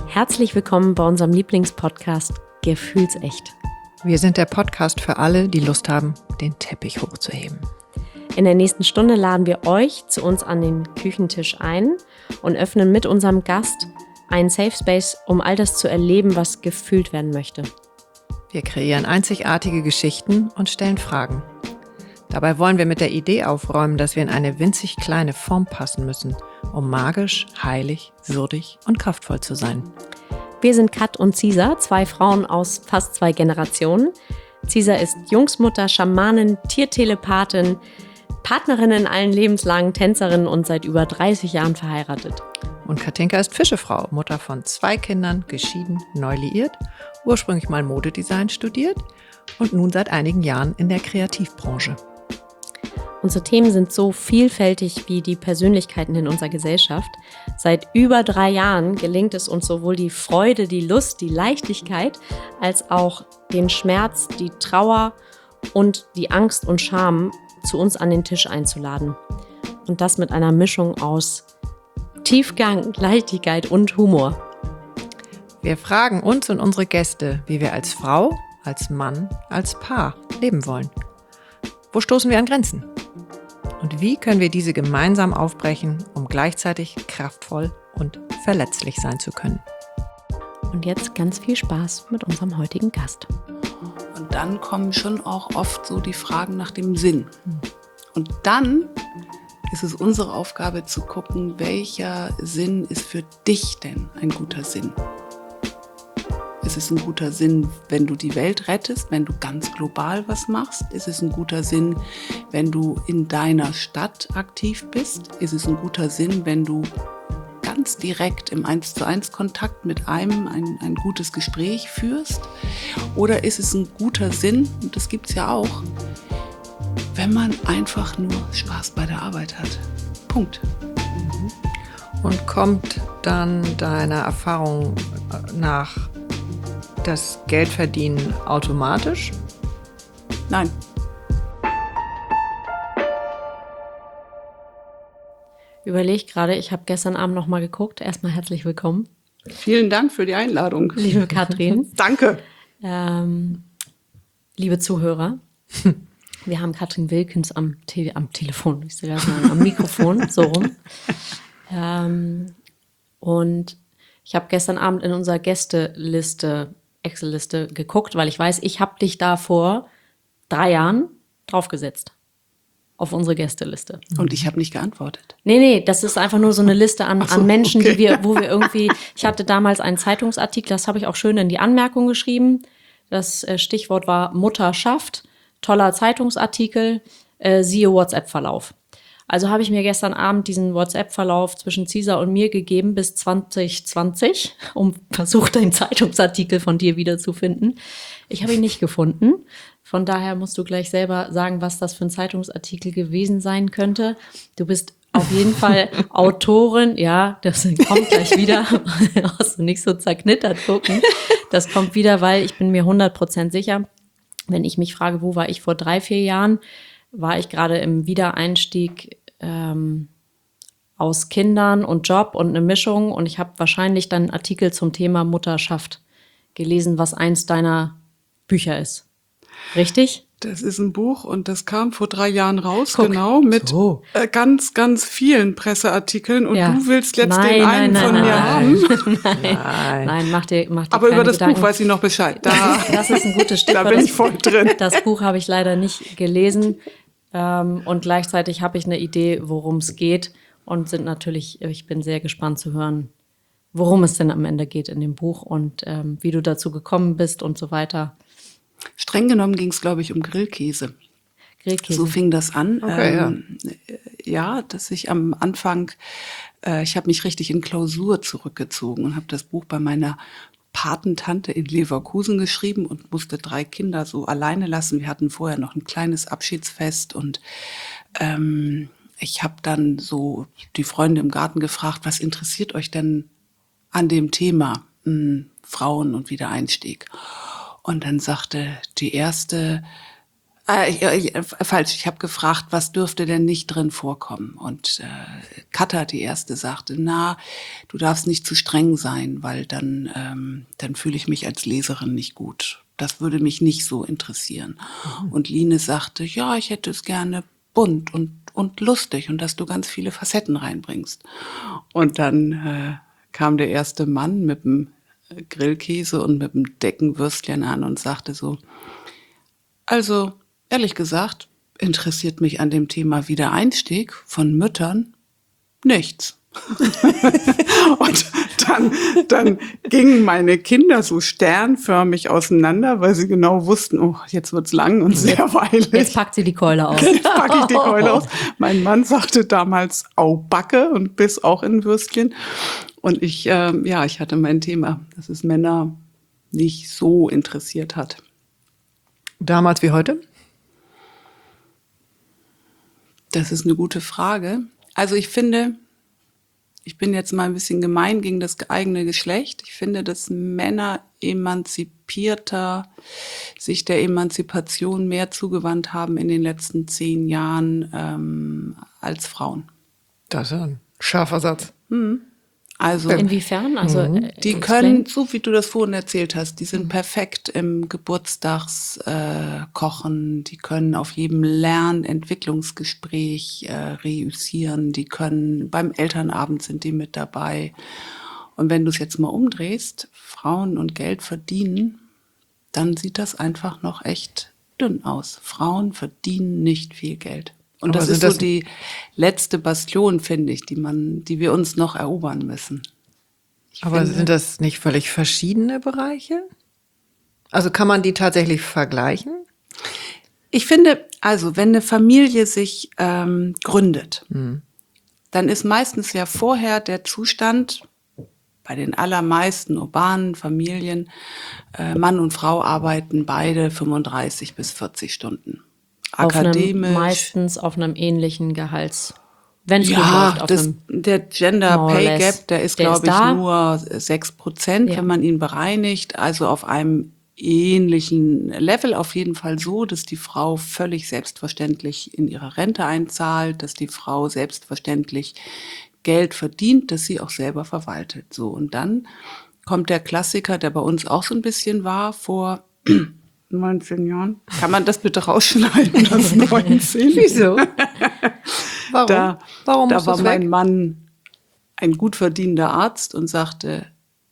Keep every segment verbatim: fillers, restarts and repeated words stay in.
Herzlich willkommen bei unserem Lieblingspodcast Gefühlsecht. Wir sind der Podcast für alle, die Lust haben, den Teppich hochzuheben. In der nächsten Stunde laden wir euch zu uns an den Küchentisch ein und öffnen mit unserem Gast einen Safe Space, um all das zu erleben, was gefühlt werden möchte. Wir kreieren einzigartige Geschichten und stellen Fragen. Dabei wollen wir mit der Idee aufräumen, dass wir in eine winzig kleine Form passen müssen, um magisch, heilig, würdig und kraftvoll zu sein. Wir sind Kat und Cisa, zwei Frauen aus fast zwei Generationen. Cisa ist Jungsmutter, Schamanin, Tiertelepathin, Partnerin in allen Lebenslagen, Tänzerin und seit über dreißig Jahren verheiratet. Und Katinka ist Fischefrau, Mutter von zwei Kindern, geschieden, neu liiert, ursprünglich mal Modedesign studiert und nun seit einigen Jahren in der Kreativbranche. Unsere Themen sind so vielfältig wie die Persönlichkeiten in unserer Gesellschaft. Seit über drei Jahren gelingt es uns sowohl die Freude, die Lust, die Leichtigkeit, als auch den Schmerz, die Trauer und die Angst und Scham zu uns an den Tisch einzuladen. Und das mit einer Mischung aus Tiefgang, Leichtigkeit und Humor. Wir fragen uns und unsere Gäste, wie wir als Frau, als Mann, als Paar leben wollen. Wo stoßen wir an Grenzen? Und wie können wir diese gemeinsam aufbrechen, um gleichzeitig kraftvoll und verletzlich sein zu können? Und jetzt ganz viel Spaß mit unserem heutigen Gast. Und dann kommen schon auch oft so die Fragen nach dem Sinn. Und dann ist es unsere Aufgabe zu gucken, welcher Sinn ist für dich denn ein guter Sinn? Ist es ein guter Sinn, wenn du die Welt rettest, wenn du ganz global was machst? Ist es ein guter Sinn, wenn du in deiner Stadt aktiv bist? Ist es ein guter Sinn, wenn du ganz direkt im eins zu eins Kontakt mit einem ein, ein gutes Gespräch führst? Oder ist es ein guter Sinn, und das gibt es ja auch, wenn man einfach nur Spaß bei der Arbeit hat? Punkt. Und kommt dann deiner Erfahrung nach das Geldverdienen automatisch? Nein. Überleg gerade, ich habe gestern Abend noch mal geguckt. Erstmal herzlich willkommen. Vielen Dank für die Einladung. Liebe Katrin. Danke. Ähm, liebe Zuhörer, wir haben Katrin Wilkens am, Te- am Telefon, ich sage mal, am Mikrofon, so rum. Ähm, und ich habe gestern Abend in unserer Gästeliste, Excel-Liste geguckt, weil ich weiß, ich habe dich da vor drei Jahren draufgesetzt. Auf unsere Gästeliste. Und ich habe nicht geantwortet. Nee, nee, das ist einfach nur so eine Liste an, so, an Menschen, okay. die wir, wo wir irgendwie, ich hatte damals einen Zeitungsartikel, das habe ich auch schön in die Anmerkung geschrieben. Das äh, Stichwort war Mutterschaft, toller Zeitungsartikel, äh, siehe WhatsApp-Verlauf. Also habe ich mir gestern Abend diesen WhatsApp-Verlauf zwischen Cisa und mir gegeben bis zwanzig zwanzig, um versucht, einen Zeitungsartikel von dir wiederzufinden. Ich habe ihn nicht gefunden. Von daher musst du gleich selber sagen, was das für ein Zeitungsartikel gewesen sein könnte. Du bist auf jeden Fall Autorin. Ja, das kommt gleich wieder. Brauchst du nicht so zerknittert gucken. Das kommt wieder, weil ich bin mir hundert Prozent sicher, wenn ich mich frage, wo war ich vor drei, vier Jahren, war ich gerade im Wiedereinstieg ähm, aus Kindern und Job und eine Mischung. Und ich habe wahrscheinlich dann einen Artikel zum Thema Mutterschaft gelesen, was eins deiner Bücher ist. Richtig? Das ist ein Buch und das kam vor drei Jahren raus, Guck. genau, mit So. äh, ganz, ganz vielen Presseartikeln. Und Ja. du willst jetzt Nein, den nein, einen nein, von nein, mir nein. haben. Nein, nein, mach dir, mach dir Aber keine über das Gedanken. Buch weiß ich noch Bescheid. Da, Das ist ein gutes da Stichwort. bin Das- ich voll drin. Das Buch habe ich leider nicht gelesen. Ähm, und gleichzeitig habe ich eine Idee, worum es geht. Und sind natürlich, ich bin sehr gespannt zu hören, worum es denn am Ende geht in dem Buch und ähm, wie du dazu gekommen bist und so weiter. Streng genommen ging es, glaube ich, um Grillkäse. Grillkäse. So fing das an. Okay, ähm, ja. dass ich am Anfang, äh, ich habe mich richtig in Klausur zurückgezogen und habe das Buch bei meiner Patentante in Leverkusen geschrieben und musste drei Kinder so alleine lassen. Wir hatten vorher noch ein kleines Abschiedsfest und ähm, ich habe dann so die Freunde im Garten gefragt, was interessiert euch denn an dem Thema hm, Frauen und Wiedereinstieg? Und dann sagte die erste, Äh, ich, äh, falsch, ich habe gefragt, was dürfte denn nicht drin vorkommen? Und äh, Katha, die erste, sagte, na, du darfst nicht zu streng sein, weil dann, ähm, dann fühle ich mich als Leserin nicht gut. Das würde mich nicht so interessieren. Mhm. Und Line sagte, ja, ich hätte es gerne bunt und, und lustig und dass du ganz viele Facetten reinbringst. Und dann äh, kam der erste Mann mit dem Grillkäse und mit dem Deckenwürstchen an und sagte so, also ehrlich gesagt, interessiert mich an dem Thema Wiedereinstieg von Müttern nichts. Und dann, dann gingen meine Kinder so sternförmig auseinander, weil sie genau wussten, oh, jetzt wird's lang und sehr weilig. Jetzt packt sie die Keule aus. Jetzt packe ich die Keule aus. Mein Mann sagte damals Au Backe und biss auch in Würstchen. Und ich, äh, ja, ich hatte mein Thema, dass es Männer nicht so interessiert hat. Damals wie heute? Das ist eine gute Frage. Also ich finde, ich bin jetzt mal ein bisschen gemein gegen das eigene Geschlecht. Ich finde, dass Männer emanzipierter sich der Emanzipation mehr zugewandt haben in den letzten zehn Jahren ähm, als Frauen. Das ist ein scharfer Satz. Mhm. Also inwiefern? Also mhm. Die können, so wie du das vorhin erzählt hast, die sind perfekt im Geburtstagskochen, äh, die können auf jedem Lernentwicklungsgespräch äh, reüssieren, die können beim Elternabend sind die mit dabei. Und wenn du es jetzt mal umdrehst, Frauen und Geld verdienen, dann sieht das einfach noch echt dünn aus. Frauen verdienen nicht viel Geld. Und das ist so die letzte Bastion, finde ich, die man, die wir uns noch erobern müssen. Ich aber finde, sind das nicht völlig verschiedene Bereiche? Also kann man die tatsächlich vergleichen? Ich finde, also wenn eine Familie sich ähm, gründet, hm. dann ist meistens ja vorher der Zustand, bei den allermeisten urbanen Familien, äh, Mann und Frau arbeiten beide fünfunddreißig bis vierzig Stunden. Akademisch. Auf einem, meistens auf einem ähnlichen Gehalts. Wenn es ja, gut läuft. Auf das, einem der Gender Pay Gap, der ist, glaube ich, da. nur sechs Prozent, ja. wenn man ihn bereinigt. Also auf einem ähnlichen Level auf jeden Fall so, dass die Frau völlig selbstverständlich in ihre Rente einzahlt, dass die Frau selbstverständlich Geld verdient, das sie auch selber verwaltet. So, und dann kommt der Klassiker, der bei uns auch so ein bisschen war, vor neunzehn Jahren. Kann man das bitte rausschneiden, das neunzehn? Wieso? Warum? Da, Warum da war das mein weg? Mann ein gut verdienender Arzt und sagte,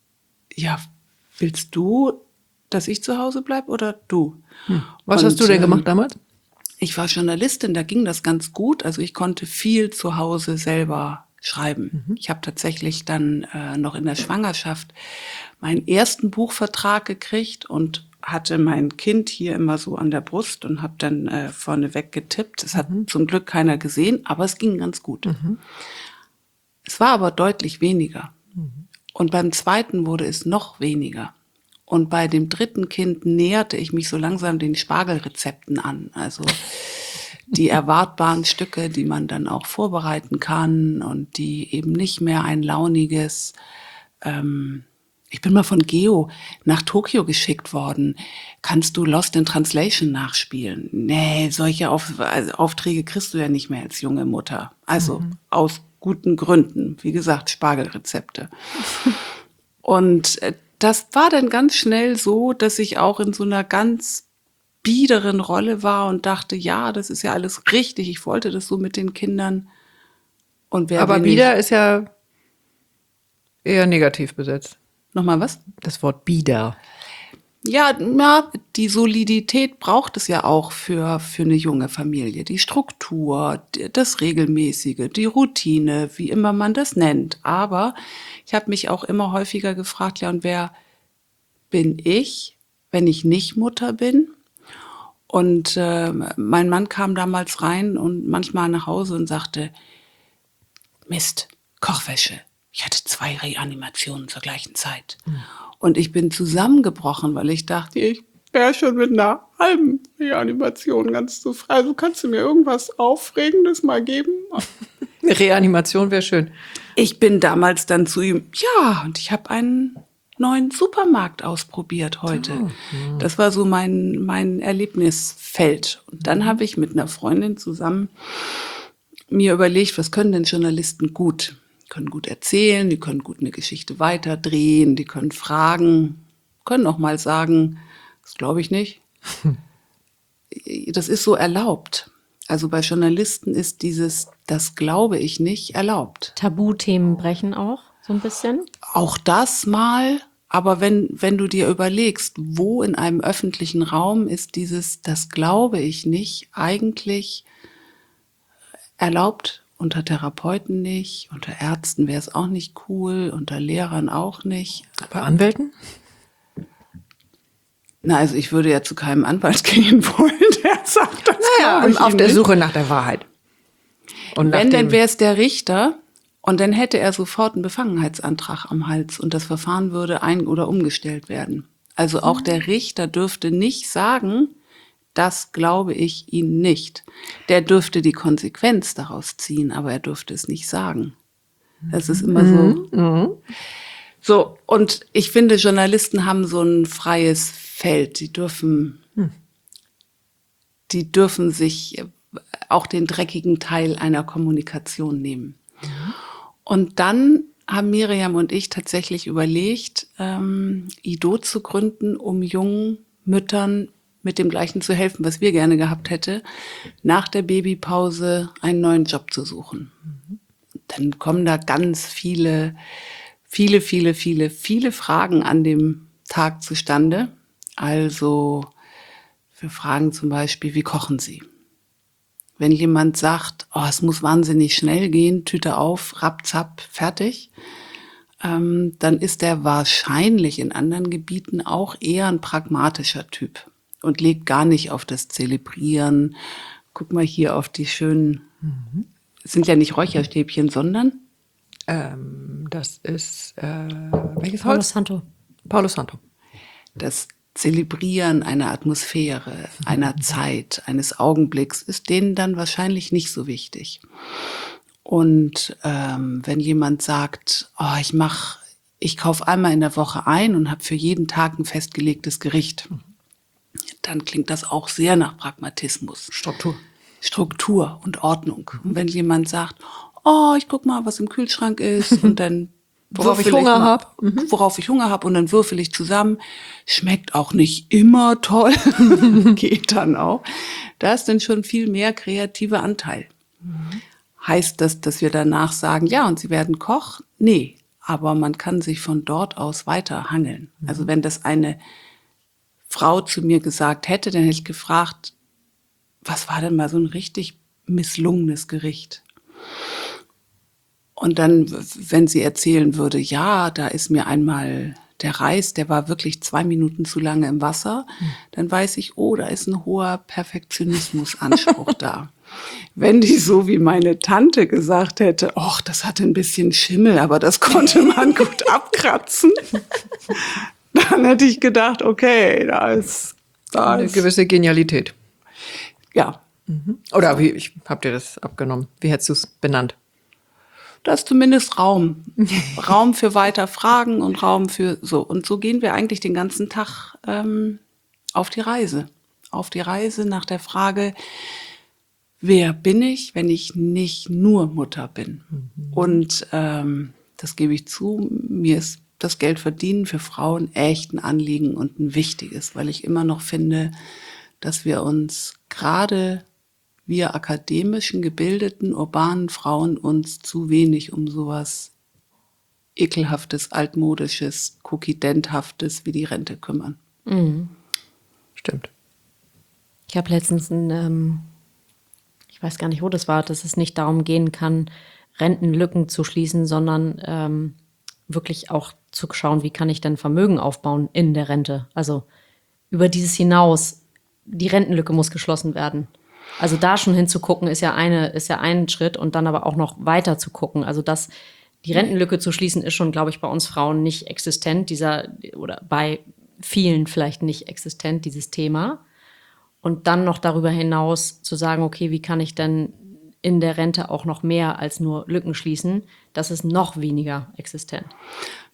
ja, willst du, dass ich zu Hause bleibe oder du? Hm. Was und, hast du denn ähm, gemacht damals? Ich war Journalistin, da ging das ganz gut. Also ich konnte viel zu Hause selber schreiben. Mhm. Ich habe tatsächlich dann äh, noch in der Schwangerschaft meinen ersten Buchvertrag gekriegt und hatte mein Kind hier immer so an der Brust und habe dann äh, vorneweg getippt. Es hat mhm. zum Glück keiner gesehen, aber es ging ganz gut. Mhm. Es war aber deutlich weniger. Mhm. Und beim zweiten wurde es noch weniger. Und bei dem dritten Kind näherte ich mich so langsam den Spargelrezepten an. Also die erwartbaren Stücke, die man dann auch vorbereiten kann und die eben nicht mehr ein launiges... Ähm, Ich bin mal von Geo nach Tokio geschickt worden. Kannst du Lost in Translation nachspielen? Nee, solche Auf- also Aufträge kriegst du ja nicht mehr als junge Mutter. Also mhm. aus guten Gründen. Wie gesagt, Spargelrezepte. Und das war dann ganz schnell so, dass ich auch in so einer ganz biederen Rolle war und dachte, ja, das ist ja alles richtig. Ich wollte das so mit den Kindern. Und wer Aber bieder ist ja eher negativ besetzt. Nochmal was? Das Wort bieder. Ja, ja, die Solidität braucht es ja auch für, für eine junge Familie. Die Struktur, das Regelmäßige, die Routine, wie immer man das nennt. Aber ich habe mich auch immer häufiger gefragt, ja, und wer bin ich, wenn ich nicht Mutter bin? Und äh, mein Mann kam damals rein und manchmal nach Hause und sagte, Mist, Kochwäsche. Ich hatte zwei Reanimationen zur gleichen Zeit. Mhm. Und ich bin zusammengebrochen, weil ich dachte, ich wäre schon mit einer halben Reanimation ganz zufrieden. Also kannst du mir irgendwas Aufregendes mal geben? Reanimation wäre schön. Ich bin damals dann zu ihm, ja, und ich habe einen neuen Supermarkt ausprobiert heute. Oh, ja. Das war so mein, mein Erlebnisfeld. Und dann habe ich mit einer Freundin zusammen mir überlegt, was können denn Journalisten gut? Die können gut erzählen, die können gut eine Geschichte weiterdrehen, die können fragen, können auch mal sagen, das glaube ich nicht. Das ist so erlaubt. Also bei Journalisten ist dieses, das glaube ich nicht, erlaubt. Tabuthemen brechen auch so ein bisschen? Auch das mal. Aber wenn, wenn du dir überlegst, wo in einem öffentlichen Raum ist dieses, das glaube ich nicht, eigentlich erlaubt, unter Therapeuten nicht, unter Ärzten wäre es auch nicht cool, unter Lehrern auch nicht. Bei Anwälten? Na, also ich würde ja zu keinem Anwalt gehen wollen, der sagt, das naja, glaube ich auf der nicht. Suche nach der Wahrheit. Und wenn, dann wäre es der Richter und dann hätte er sofort einen Befangenheitsantrag am Hals und das Verfahren würde ein- oder umgestellt werden. Also auch der Richter dürfte nicht sagen, das glaube ich Ihnen nicht. Der dürfte die Konsequenz daraus ziehen, aber er dürfte es nicht sagen. Das ist immer so. Mhm. So, und ich finde, Journalisten haben so ein freies Feld. Die dürfen, hm. die dürfen sich auch den dreckigen Teil einer Kommunikation nehmen. Mhm. Und dann haben Miriam und ich tatsächlich überlegt, ähm, Ido zu gründen, um jungen Müttern mit dem Gleichen zu helfen, was wir gerne gehabt hätte, nach der Babypause einen neuen Job zu suchen. Mhm. Dann kommen da ganz viele, viele, viele, viele, viele Fragen an dem Tag zustande. Also wir fragen zum Beispiel, wie kochen Sie? Wenn jemand sagt, oh, es muss wahnsinnig schnell gehen, Tüte auf, rapp, fertig, ähm, dann ist er wahrscheinlich in anderen Gebieten auch eher ein pragmatischer Typ und legt gar nicht auf das Zelebrieren. Guck mal hier auf die schönen, mhm. es sind ja nicht Räucherstäbchen, sondern? Ähm, das ist, äh, welches Palo Holz? Santo. Palo Santo. Das Zelebrieren einer Atmosphäre, einer Zeit, eines Augenblicks ist denen dann wahrscheinlich nicht so wichtig. Und ähm, wenn jemand sagt, oh, ich mach, ich kaufe einmal in der Woche ein und habe für jeden Tag ein festgelegtes Gericht, dann klingt das auch sehr nach Pragmatismus. Struktur. Struktur und Ordnung. Und wenn jemand sagt, oh, ich guck mal, was im Kühlschrank ist und dann worauf ich Hunger habe, mhm. worauf ich Hunger habe und dann würfel ich zusammen. Schmeckt auch nicht immer toll, geht dann auch. Da ist dann schon viel mehr kreativer Anteil. Mhm. Heißt das, dass wir danach sagen, ja, und Sie werden Koch? Nee, aber man kann sich von dort aus weiter hangeln. Mhm. Also wenn das eine Frau zu mir gesagt hätte, dann hätte ich gefragt, was war denn mal so ein richtig misslungenes Gericht? Und dann, wenn sie erzählen würde, ja, da ist mir einmal der Reis, der war wirklich zwei Minuten zu lange im Wasser, hm. dann weiß ich, oh, da ist ein hoher Perfektionismusanspruch da. Wenn die so wie meine Tante gesagt hätte, ach, das hatte ein bisschen Schimmel, aber das konnte man gut abkratzen, dann hätte ich gedacht, okay, da ist, da eine ist gewisse Genialität. Ja. Mhm. Oder wie, ich hab dir das abgenommen. Wie hättest du es benannt? Da ist zumindest Raum. Raum für weiter Fragen und Raum für so. Und so gehen wir eigentlich den ganzen Tag ähm, auf die Reise. Auf die Reise nach der Frage, wer bin ich, wenn ich nicht nur Mutter bin? Mhm. Und ähm, das gebe ich zu, mir ist das Geld verdienen für Frauen echt ein Anliegen und ein wichtiges, weil ich immer noch finde, dass wir uns gerade wir akademischen, gebildeten, urbanen Frauen uns zu wenig um sowas ekelhaftes, altmodisches, cookie-denthaftes wie die Rente kümmern. Mhm. Stimmt. Ich habe letztens ein, ähm, ich weiß gar nicht, wo das war, dass es nicht darum gehen kann, Rentenlücken zu schließen, sondern ähm, wirklich auch zu schauen, wie kann ich denn Vermögen aufbauen in der Rente. Also über dieses hinaus, die Rentenlücke muss geschlossen werden. Also da schon hinzugucken, ist ja eine, ist ja ein Schritt und dann aber auch noch weiter zu gucken. Also das, die Rentenlücke zu schließen, ist schon, glaube ich, bei uns Frauen nicht existent, dieser, oder bei vielen vielleicht nicht existent, dieses Thema. Und dann noch darüber hinaus zu sagen, okay, wie kann ich denn in der Rente auch noch mehr als nur Lücken schließen? Das ist noch weniger existent.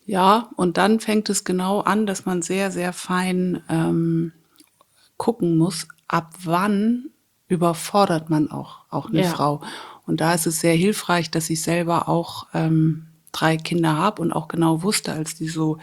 Ja, und dann fängt es genau an, dass man sehr, sehr fein ähm, gucken muss, ab wann überfordert man auch, auch eine Ja. Frau. Und da ist es sehr hilfreich, dass ich selber auch ähm, drei Kinder habe und auch genau wusste, als die so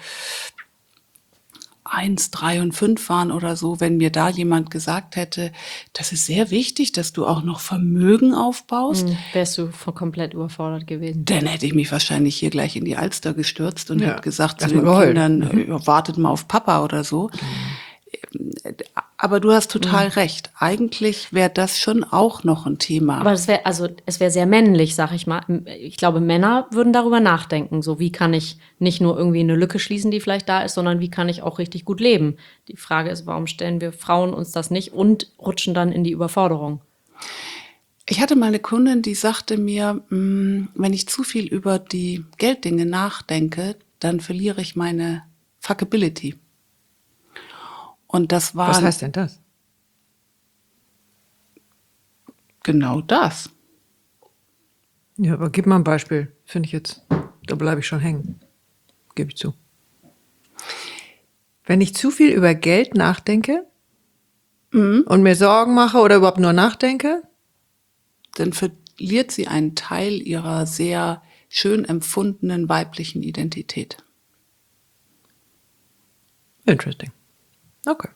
eins, drei und fünf waren oder so, wenn mir da jemand gesagt hätte, das ist sehr wichtig, dass du auch noch Vermögen aufbaust, Mhm. Wärst du voll komplett überfordert gewesen. dann hätte ich mich wahrscheinlich hier gleich in die Alster gestürzt und Ja. hätte gesagt zu Erst mal den geheult. Kindern, äh, wartet mal auf Papa oder so. Aber du hast total recht. Eigentlich wäre das schon auch noch ein Thema. Aber es wäre also es wäre sehr männlich, sag ich mal. Ich glaube, Männer würden darüber nachdenken, so wie kann ich nicht nur irgendwie eine Lücke schließen, die vielleicht da ist, sondern wie kann ich auch richtig gut leben. Die Frage ist, warum stellen wir Frauen uns das nicht und rutschen dann in die Überforderung? Ich hatte mal eine Kundin, die sagte mir, mh, wenn ich zu viel über die Gelddinge nachdenke, dann verliere ich meine Fuckability. Und das war Was heißt denn das? genau das. Ja, aber gib mal ein Beispiel, finde ich jetzt. Da bleibe ich schon hängen. Gebe ich zu. Wenn ich zu viel über Geld nachdenke und mir Sorgen mache oder überhaupt nur nachdenke, Dann verliert sie einen Teil ihrer sehr schön empfundenen weiblichen Identität. interesting. Okay.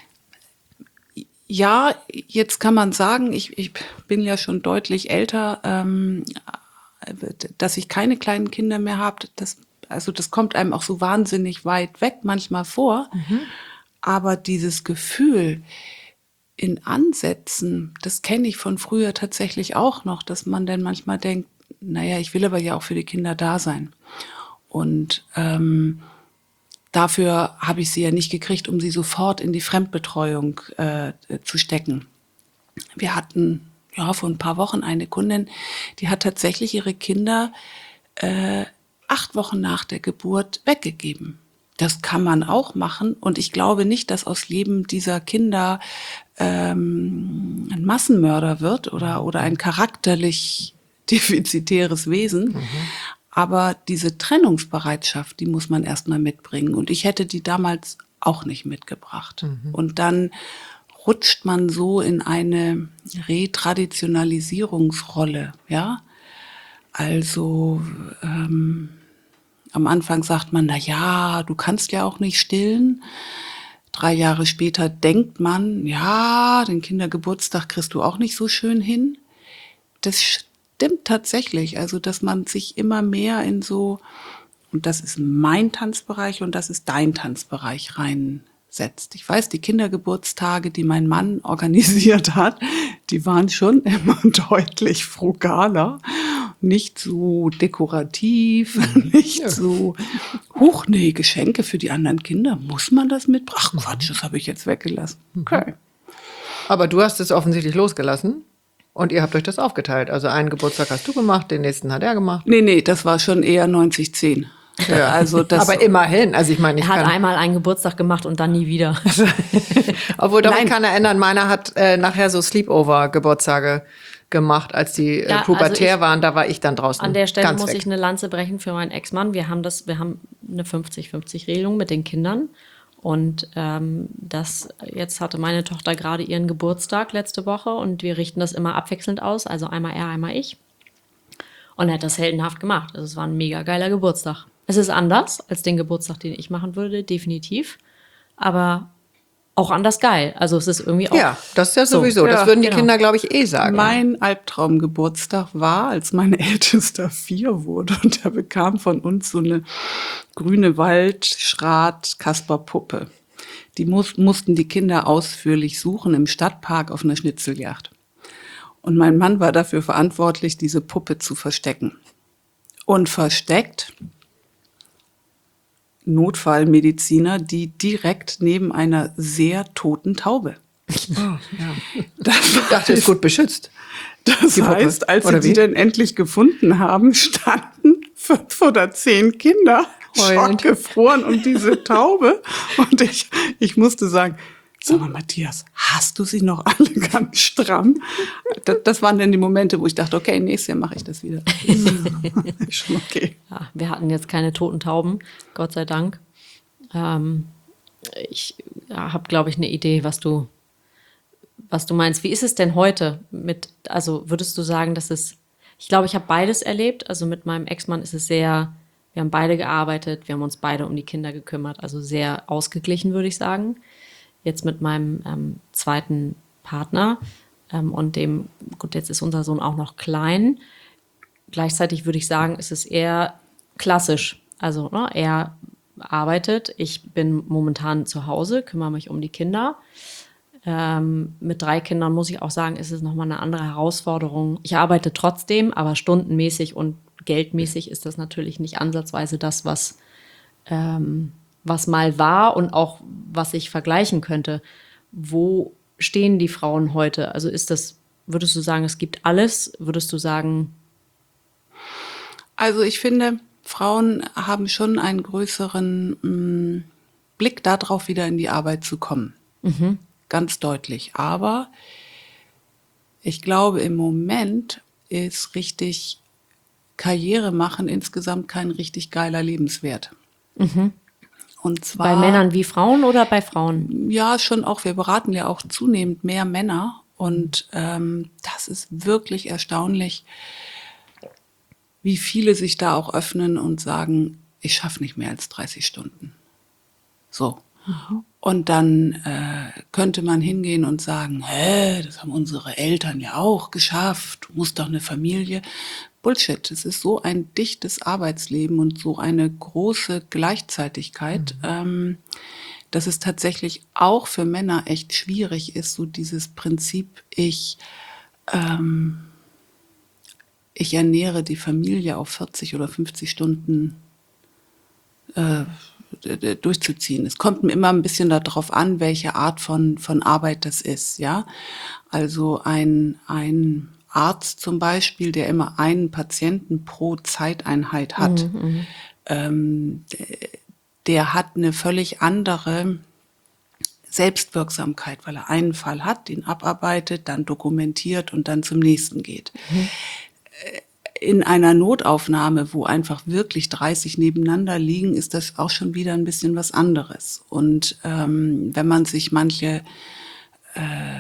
Ja, jetzt kann man sagen, ich, ich bin ja schon deutlich älter, ähm, dass ich keine kleinen Kinder mehr habe. Das, also das kommt einem auch so wahnsinnig weit weg manchmal vor. Aber dieses Gefühl in Ansätzen, das kenne ich von früher tatsächlich auch noch, dass man dann manchmal denkt, naja, ich will aber ja auch für die Kinder da sein. Und ähm, dafür habe ich sie ja nicht gekriegt, um sie sofort in die Fremdbetreuung äh, zu stecken. Wir hatten ja vor ein paar Wochen eine Kundin, die hat tatsächlich ihre Kinder äh, acht Wochen nach der Geburt weggegeben. Das kann man auch machen. Und ich glaube nicht, dass aus Leben dieser Kinder ähm, ein Massenmörder wird oder, oder ein charakterlich defizitäres Wesen. Mhm. Aber diese Trennungsbereitschaft, die muss man erstmal mitbringen. Und ich hätte die damals auch nicht mitgebracht. Mhm. Und dann rutscht man so in eine Retraditionalisierungsrolle, ja. Also ähm, am Anfang sagt man, na ja, du kannst ja auch nicht stillen. Drei Jahre später denkt man, ja, den Kindergeburtstag kriegst du auch nicht so schön hin. Das stimmt tatsächlich, also dass man sich immer mehr in so, und das ist mein Tanzbereich und das ist dein Tanzbereich reinsetzt. Ich weiß, die Kindergeburtstage, die mein Mann organisiert hat, die waren schon immer deutlich frugaler. Nicht so dekorativ, nicht ja. so, huch, nee, Geschenke für die anderen Kinder, muss man das mitbringen? Ach Quatsch, das habe ich jetzt weggelassen. Okay. Aber du hast es offensichtlich losgelassen und ihr habt euch das aufgeteilt. Also einen Geburtstag hast du gemacht, den nächsten hat er gemacht. Nee, nee, das war schon eher neunzig zehn. Ja. Also das aber immerhin, also ich meine, ich er hat kann einmal einen Geburtstag gemacht und dann nie wieder. Obwohl, doch, ich kann erinnern, meiner hat äh, nachher so Sleepover-Geburtstage gemacht, als die äh, ja, pubertär also ich, waren, da war ich dann draußen. An der Stelle ganz muss weg. ich eine Lanze brechen für meinen Ex-Mann. Wir haben das, wir haben eine fünfzig fünfzig Regelung mit den Kindern. Und ähm, das, jetzt hatte meine Tochter gerade ihren Geburtstag letzte Woche und wir richten das immer abwechselnd aus, also einmal er, einmal ich. Und er hat das heldenhaft gemacht. Also es war ein mega geiler Geburtstag. Es ist anders als den Geburtstag, den ich machen würde, definitiv. Aber auch anders geil. Also es ist irgendwie auch... Ja, das ist ja sowieso. So. Das Ja, würden die genau. Kinder, glaube ich, eh sagen. Mein Albtraumgeburtstag war, als mein Ältester vier wurde und er bekam von uns so eine grüne Waldschrat-Kasper-Puppe. Die muss, mussten die Kinder ausführlich suchen im Stadtpark auf einer Schnitzeljagd. Und mein Mann war dafür verantwortlich, diese Puppe zu verstecken. Und versteckt Notfallmediziner, die direkt neben einer sehr toten Taube. Oh, ja. Das ich dachte, ist gut beschützt. Das heißt, als sie die dann endlich gefunden haben, standen fünf oder zehn Kinder schockgefroren um diese Taube. Und ich, ich musste sagen, Sag mal, Matthias, hast du sie noch alle ganz stramm? Das, das waren dann die Momente, wo ich dachte, okay, nächstes Jahr mache ich das wieder. Schon okay. Ja, wir hatten jetzt keine toten Tauben, Gott sei Dank. Ähm, ich ja, habe, glaube ich, eine Idee, was du, was du meinst. Wie ist es denn heute mit, also würdest du sagen, dass es, ich glaube, ich habe beides erlebt. Also mit meinem Ex-Mann ist es sehr, wir haben beide gearbeitet, wir haben uns beide um die Kinder gekümmert, also sehr ausgeglichen, würde ich sagen. Jetzt mit meinem ähm, zweiten Partner ähm, und dem, gut, jetzt ist unser Sohn auch noch klein. Gleichzeitig würde ich sagen, ist es eher klassisch. Also ne, er arbeitet, ich bin momentan zu Hause, kümmere mich um die Kinder. Ähm, mit drei Kindern muss ich auch sagen, ist es nochmal eine andere Herausforderung. Ich arbeite trotzdem, aber stundenmäßig und geldmäßig ist das natürlich nicht ansatzweise das, was ähm, was mal war und auch was ich vergleichen könnte. Wo stehen die Frauen heute? Also ist das, würdest du sagen, es gibt alles? Würdest du sagen? Also ich finde, Frauen haben schon einen größeren mh, Blick darauf, wieder in die Arbeit zu kommen. Mhm. Ganz deutlich. Aber ich glaube, im Moment ist richtig Karriere machen insgesamt kein richtig geiler Lebenswert. Mhm. Und zwar, bei Männern wie Frauen oder bei Frauen? Ja, schon auch. Wir beraten ja auch zunehmend mehr Männer. Und ähm, das ist wirklich erstaunlich, wie viele sich da auch öffnen und sagen, ich schaffe nicht mehr als dreißig Stunden. So. Mhm. Und dann äh, könnte man hingehen und sagen, hä, das haben unsere Eltern ja auch geschafft. Du musst doch eine Familie. Bullshit. Es ist so ein dichtes Arbeitsleben und so eine große Gleichzeitigkeit, mhm. ähm, dass es tatsächlich auch für Männer echt schwierig ist, so dieses Prinzip, ich, ähm, ich ernähre die Familie auf vierzig oder fünfzig Stunden äh, durchzuziehen. Es kommt immer ein bisschen darauf an, welche Art von, von Arbeit das ist, ja. Also ein, ein Arzt zum Beispiel, der immer einen Patienten pro Zeiteinheit hat, mhm, ähm, der hat eine völlig andere Selbstwirksamkeit, weil er einen Fall hat, den abarbeitet, dann dokumentiert und dann zum nächsten geht. Mhm. In einer Notaufnahme, wo einfach wirklich dreißig nebeneinander liegen, ist das auch schon wieder ein bisschen was anderes. Und ähm, wenn man sich manche äh,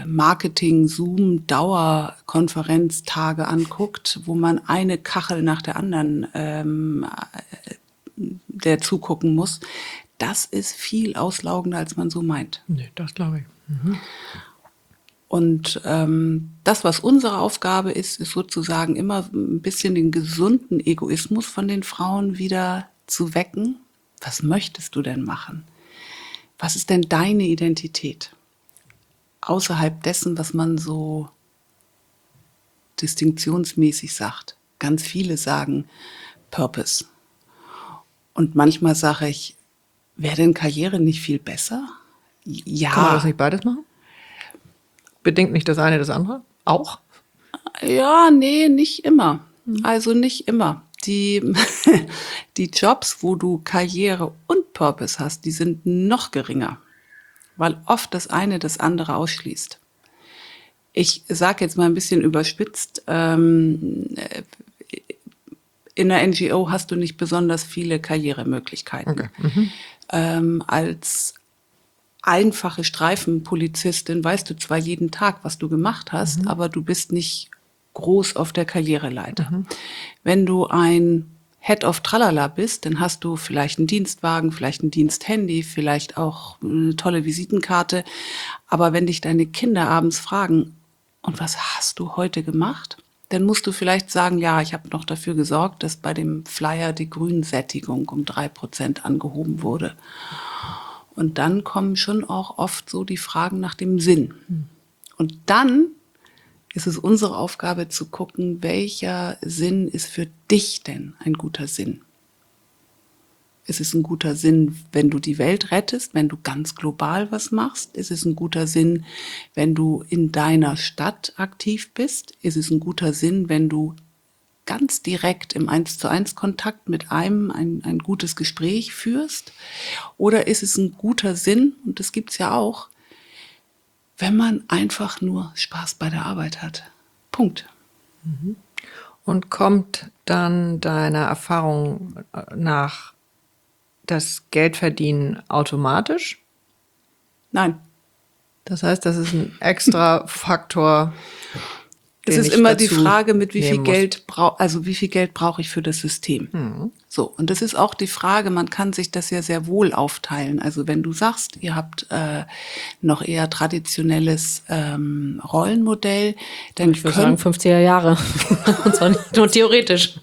Marketing-Zoom-Dauerkonferenztage anguckt, wo man eine Kachel nach der anderen ähm, der zugucken muss, das ist viel auslaugender, als man so meint. Nee, das glaube ich. Mhm. Und ähm, das, was unsere Aufgabe ist, ist sozusagen immer ein bisschen den gesunden Egoismus von den Frauen wieder zu wecken. Was möchtest du denn machen? Was ist denn deine Identität? Außerhalb dessen, was man so distinktionsmäßig sagt. Ganz viele sagen Purpose. Und manchmal sage ich, wäre denn Karriere nicht viel besser? Ja. Kann man das nicht beides machen? Bedingt nicht das eine das andere? Auch? Ja, nee, nicht immer. Also nicht immer. Die, die Jobs, wo du Karriere und Purpose hast, die sind noch geringer, weil oft das eine das andere ausschließt. Ich sage jetzt mal ein bisschen überspitzt, ähm, in der N G O hast du nicht besonders viele Karrieremöglichkeiten. Okay. Mhm. Ähm, als einfache Streifenpolizistin weißt du zwar jeden Tag, was du gemacht hast, mhm. aber du bist nicht groß auf der Karriereleiter. Mhm. Wenn du ein Head of Tralala bist, dann hast du vielleicht einen Dienstwagen, vielleicht ein Diensthandy, vielleicht auch eine tolle Visitenkarte. Aber wenn dich deine Kinder abends fragen, und was hast du heute gemacht? Dann musst du vielleicht sagen, ja, ich habe noch dafür gesorgt, dass bei dem Flyer die Grünsättigung um drei Prozent angehoben wurde. Und dann kommen schon auch oft so die Fragen nach dem Sinn. Und dann ist es unsere Aufgabe zu gucken, welcher Sinn ist für dich denn ein guter Sinn? Ist es ein guter Sinn, wenn du die Welt rettest, wenn du ganz global was machst? Ist es ein guter Sinn, wenn du in deiner Stadt aktiv bist? Ist es ein guter Sinn, wenn du ganz direkt im eins zu eins Kontakt mit einem ein, ein gutes Gespräch führst? Oder ist es ein guter Sinn, und das gibt's ja auch, wenn man einfach nur Spaß bei der Arbeit hat. Punkt. Und kommt dann deiner Erfahrung nach das Geldverdienen automatisch? Nein. Das heißt, das ist ein extra Faktor. Es den ist ich immer die dazu Frage, mit wie viel nehmen muss. Geld brauche, also wie viel Geld brauche ich für das System. Mhm. So, und das ist auch die Frage, man kann sich das ja sehr wohl aufteilen. Also wenn du sagst, ihr habt äh, noch eher traditionelles ähm, Rollenmodell, dann Ich würde sagen könnt, fünfziger Jahre. Und zwar nicht nur theoretisch.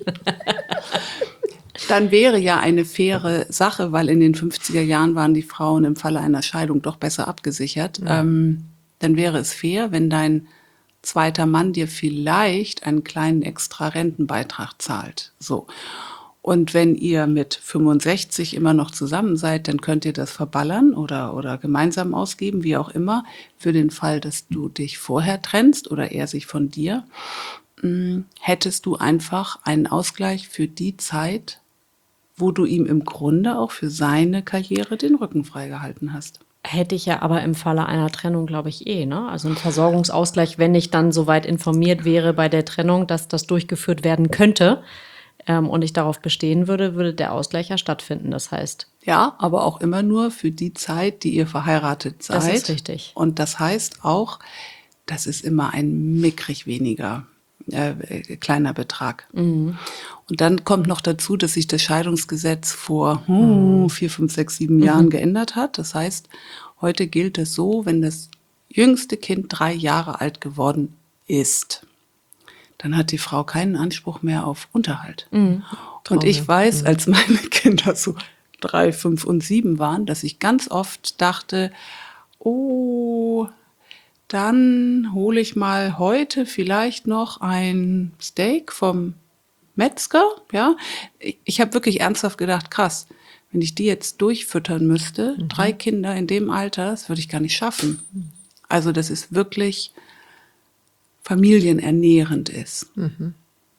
dann wäre ja eine faire Sache, weil in den fünfziger Jahren waren die Frauen im Falle einer Scheidung doch besser abgesichert. Ähm, dann wäre es fair, wenn dein zweiter Mann dir vielleicht einen kleinen extra Rentenbeitrag zahlt. So. Und wenn ihr mit fünfundsechzig immer noch zusammen seid, dann könnt ihr das verballern oder, oder gemeinsam ausgeben, wie auch immer, für den Fall, dass du dich vorher trennst oder er sich von dir, mh, hättest du einfach einen Ausgleich für die Zeit, wo du ihm im Grunde auch für seine Karriere den Rücken freigehalten hast. Hätte ich ja aber im Falle einer Trennung, glaube ich, eh, ne? Also ein Versorgungsausgleich, wenn ich dann soweit informiert wäre bei der Trennung, dass das durchgeführt werden könnte ähm, und ich darauf bestehen würde, würde der Ausgleich ja stattfinden. Das heißt, Ja, aber auch immer nur für die Zeit, die ihr verheiratet seid. Das ist richtig. Und das heißt auch, das ist immer ein mickrig weniger äh, kleiner Betrag. Mhm. Und dann kommt noch dazu, dass sich das Scheidungsgesetz vor hm, vier, fünf, sechs, sieben Jahren geändert hat. Das heißt, heute gilt es so, wenn das jüngste Kind drei Jahre alt geworden ist, dann hat die Frau keinen Anspruch mehr auf Unterhalt. Und ich weiß, als meine Kinder so drei, fünf und sieben waren, dass ich ganz oft dachte, oh, dann hole ich mal heute vielleicht noch ein Steak vom Metzger, ja. Ich, ich habe wirklich ernsthaft gedacht, krass, wenn ich die jetzt durchfüttern müsste, mhm. drei Kinder in dem Alter, das würde ich gar nicht schaffen. Also, dass es wirklich familienernährend ist. Mhm.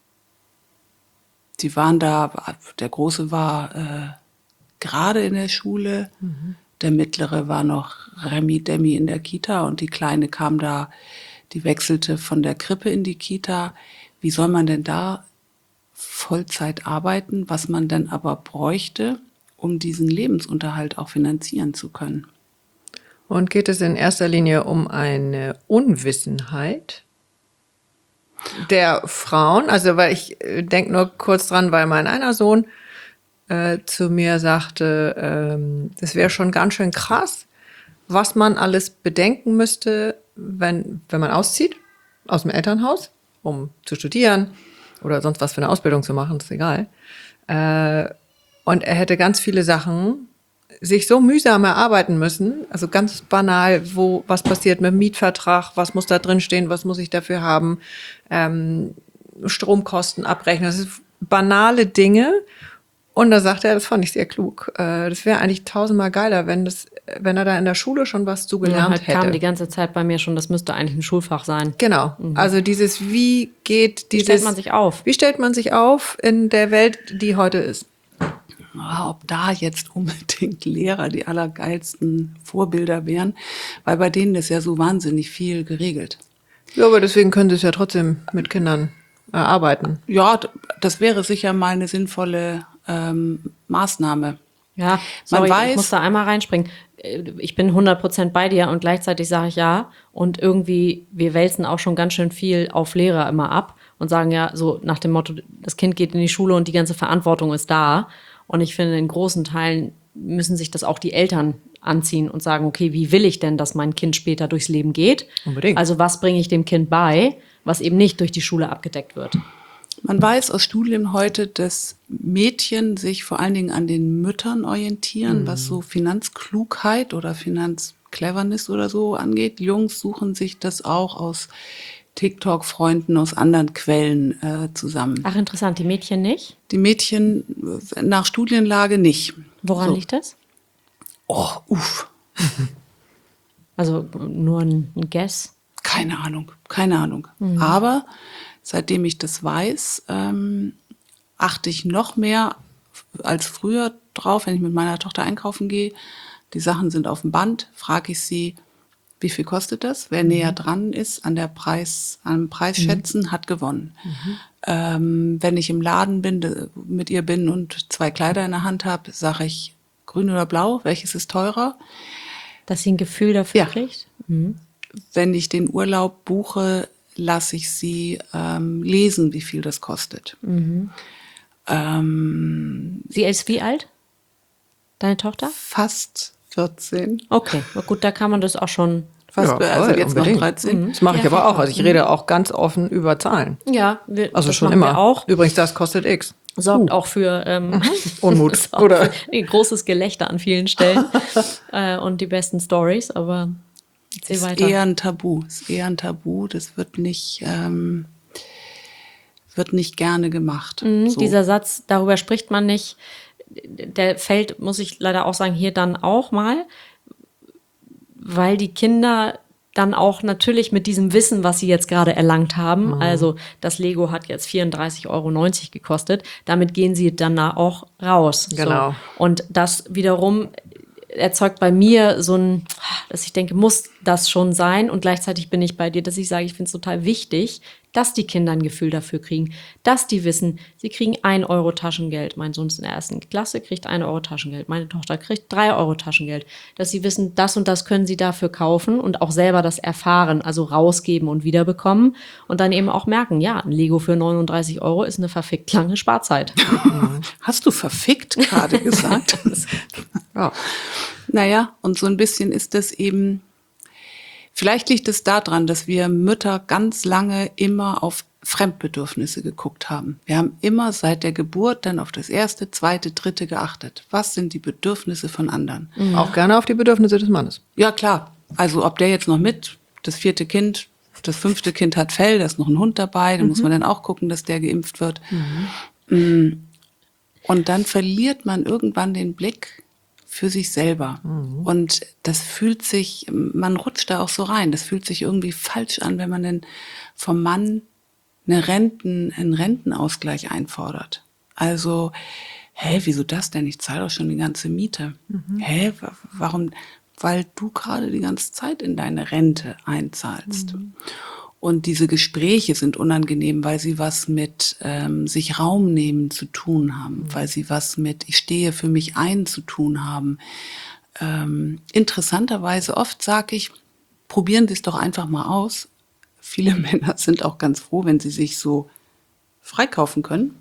Sie waren da, der Große war äh, gerade in der Schule, mhm. der Mittlere war noch Remi-Demi in der Kita und die Kleine kam da, die wechselte von der Krippe in die Kita. Wie soll man denn da Vollzeit arbeiten, was man dann aber bräuchte, um diesen Lebensunterhalt auch finanzieren zu können? Und geht es in erster Linie um eine Unwissenheit der Frauen? Also, weil ich denke nur kurz dran, weil mein einer Sohn äh, zu mir sagte, ähm, das wäre schon ganz schön krass, was man alles bedenken müsste, wenn, wenn man auszieht aus dem Elternhaus, um zu studieren oder sonst was für eine Ausbildung zu machen, ist egal. Äh, und er hätte ganz viele Sachen sich so mühsam erarbeiten müssen, also ganz banal, wo was passiert mit dem Mietvertrag, was muss da drin stehen, was muss ich dafür haben, ähm, Stromkosten abrechnen, das sind banale Dinge. Und da sagte er, das fand ich sehr klug, äh, das wäre eigentlich tausendmal geiler, wenn das, wenn er da in der Schule schon was zu gelernt ja, halt hätte. kam die ganze Zeit bei mir schon, das müsste eigentlich ein Schulfach sein. Genau, mhm. Also dieses, wie geht dieses... Wie stellt man sich auf? Wie stellt man sich auf in der Welt, die heute ist? Ob da jetzt unbedingt Lehrer die allergeilsten Vorbilder wären, weil bei denen ist ja so wahnsinnig viel geregelt. Ja, aber deswegen können sie es ja trotzdem mit Kindern erarbeiten. Ja, das wäre sicher mal eine sinnvolle ähm, Maßnahme. Ja, sorry, Man weiß, ich muss da einmal reinspringen. Ich bin hundert Prozent bei dir und gleichzeitig sage ich ja. Und irgendwie, wir wälzen auch schon ganz schön viel auf Lehrer immer ab und sagen ja so nach dem Motto, das Kind geht in die Schule und die ganze Verantwortung ist da. Und ich finde, in großen Teilen müssen sich das auch die Eltern anziehen und sagen, okay, wie will ich denn, dass mein Kind später durchs Leben geht? Unbedingt. Also was bringe ich dem Kind bei, was eben nicht durch die Schule abgedeckt wird? Man weiß aus Studien heute, dass Mädchen sich vor allen Dingen an den Müttern orientieren, mhm. was so Finanzklugheit oder Finanzcleverness oder so angeht. Jungs suchen sich das auch aus TikTok-Freunden, aus anderen Quellen äh, zusammen. Ach, interessant, die Mädchen nicht? Die Mädchen nach Studienlage nicht. Woran so. liegt das? Oh, uff. Also nur ein Guess? Keine Ahnung, keine Ahnung. Mhm. Aber seitdem ich das weiß, ähm, achte ich noch mehr als früher drauf, wenn ich mit meiner Tochter einkaufen gehe. Die Sachen sind auf dem Band, frage ich sie, wie viel kostet das? Wer mhm. näher dran ist an der Preis, am Preisschätzen, mhm. hat gewonnen. Mhm. Ähm, wenn ich im Laden bin, mit ihr bin und zwei Kleider in der Hand habe, sage ich grün oder blau, welches ist teurer? Dass sie ein Gefühl dafür ja. kriegt? Mhm. Wenn ich den Urlaub buche, lasse ich sie ähm, lesen, wie viel das kostet. Mhm. Ähm, sie ist wie alt? Deine Tochter? Fast vierzehn. Okay, na gut, da kann man das auch schon... Fast, ja, voll, also jetzt unbedingt. noch dreizehn. Mhm. Das mache ich ja, aber auch. Also ich rede auch ganz offen über Zahlen. Ja, wir, also das schon machen immer. Wir auch. Übrigens, das kostet X. Sorgt uh. auch für ähm, Unmut. sorgt Oder? Für ein großes Gelächter an vielen Stellen äh, und die besten Stories, aber erzähl weiter. Ist eher ein Tabu. Ist eher ein Tabu. Das wird nicht, ähm, wird nicht gerne gemacht. Mhm, so. Dieser Satz, darüber spricht man nicht, der fällt, muss ich leider auch sagen, hier dann auch mal, weil die Kinder dann auch natürlich mit diesem Wissen, was sie jetzt gerade erlangt haben, mhm. also das Lego hat jetzt vierunddreißig Euro neunzig gekostet, damit gehen sie dann auch raus. Genau. So. Und das wiederum erzeugt bei mir so ein, dass ich denke, muss das schon sein? Und gleichzeitig bin ich bei dir, dass ich sage, ich finde es total wichtig, dass die Kinder ein Gefühl dafür kriegen, dass die wissen, sie kriegen ein Euro Taschengeld. Mein Sohn ist in der ersten Klasse, kriegt ein Euro Taschengeld. Meine Tochter kriegt drei Euro Taschengeld. Dass sie wissen, das und das können sie dafür kaufen und auch selber das erfahren, also rausgeben und wiederbekommen. Und dann eben auch merken, ja, ein Lego für neununddreißig Euro ist eine verfickt lange Sparzeit. Hast du verfickt gerade gesagt? Ja. Naja, und so ein bisschen ist das eben, vielleicht liegt es daran, dass wir Mütter ganz lange immer auf Fremdbedürfnisse geguckt haben. Wir haben immer seit der Geburt dann auf das erste, zweite, dritte geachtet. Was sind die Bedürfnisse von anderen? Mhm. Auch gerne auf die Bedürfnisse des Mannes. Ja, klar. Also ob der jetzt noch mit, das vierte Kind, das fünfte Kind hat Fell, da ist noch ein Hund dabei, da mhm. muss man dann auch gucken, dass der geimpft wird. Mhm. Und dann verliert man irgendwann den Blick für sich selber. Mhm. Und das fühlt sich, man rutscht da auch so rein, das fühlt sich irgendwie falsch an, wenn man dann vom Mann eine Renten, einen Rentenausgleich einfordert. Also, hä, wieso das denn? Ich zahle doch schon die ganze Miete. Mhm. Hä, warum? Weil du gerade die ganze Zeit in deine Rente einzahlst. Mhm. Und diese Gespräche sind unangenehm, weil sie was mit ähm, sich Raum nehmen zu tun haben, mhm. weil sie was mit ich stehe für mich ein zu tun haben. Ähm, interessanterweise oft sage ich, probieren Sie es doch einfach mal aus. Viele Männer sind auch ganz froh, wenn sie sich so freikaufen können.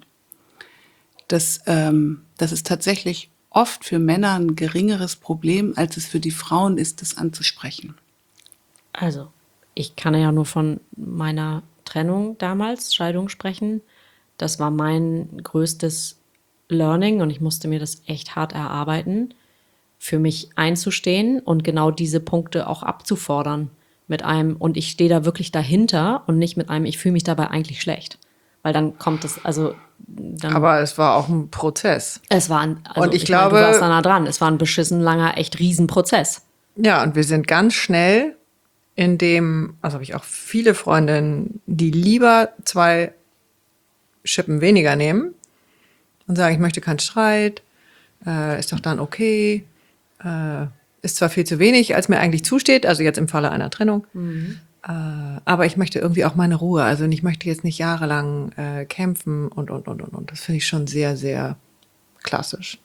Das, ähm, das ist tatsächlich oft für Männer ein geringeres Problem, als es für die Frauen ist, das anzusprechen. Also, ich kann ja nur von meiner Trennung damals, Scheidung sprechen. Das war mein größtes Learning und ich musste mir das echt hart erarbeiten, für mich einzustehen und genau diese Punkte auch abzufordern mit einem, und ich stehe da wirklich dahinter und nicht mit einem, ich fühle mich dabei eigentlich schlecht. Weil dann kommt es, also dann, aber es war auch ein Prozess. Es war ein, also und ich, ich glaube, meine, du warst da nah dran. Es war ein beschissen langer, echt Riesenprozess. Ja, und wir sind ganz schnell in dem, also habe ich auch viele Freundinnen, die lieber zwei Schippen weniger nehmen und sagen, ich möchte keinen Streit, äh, ist doch dann okay, äh, ist zwar viel zu wenig, als mir eigentlich zusteht, also jetzt im Falle einer Trennung, mhm. äh, aber ich möchte irgendwie auch meine Ruhe, also ich möchte jetzt nicht jahrelang äh, kämpfen und, und, und, und, und. Das finde ich schon sehr, sehr klassisch.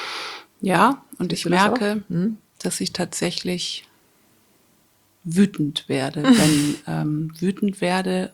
Ja, und ich merke, das hm? dass ich tatsächlich wütend werde, wenn ähm, wütend werde,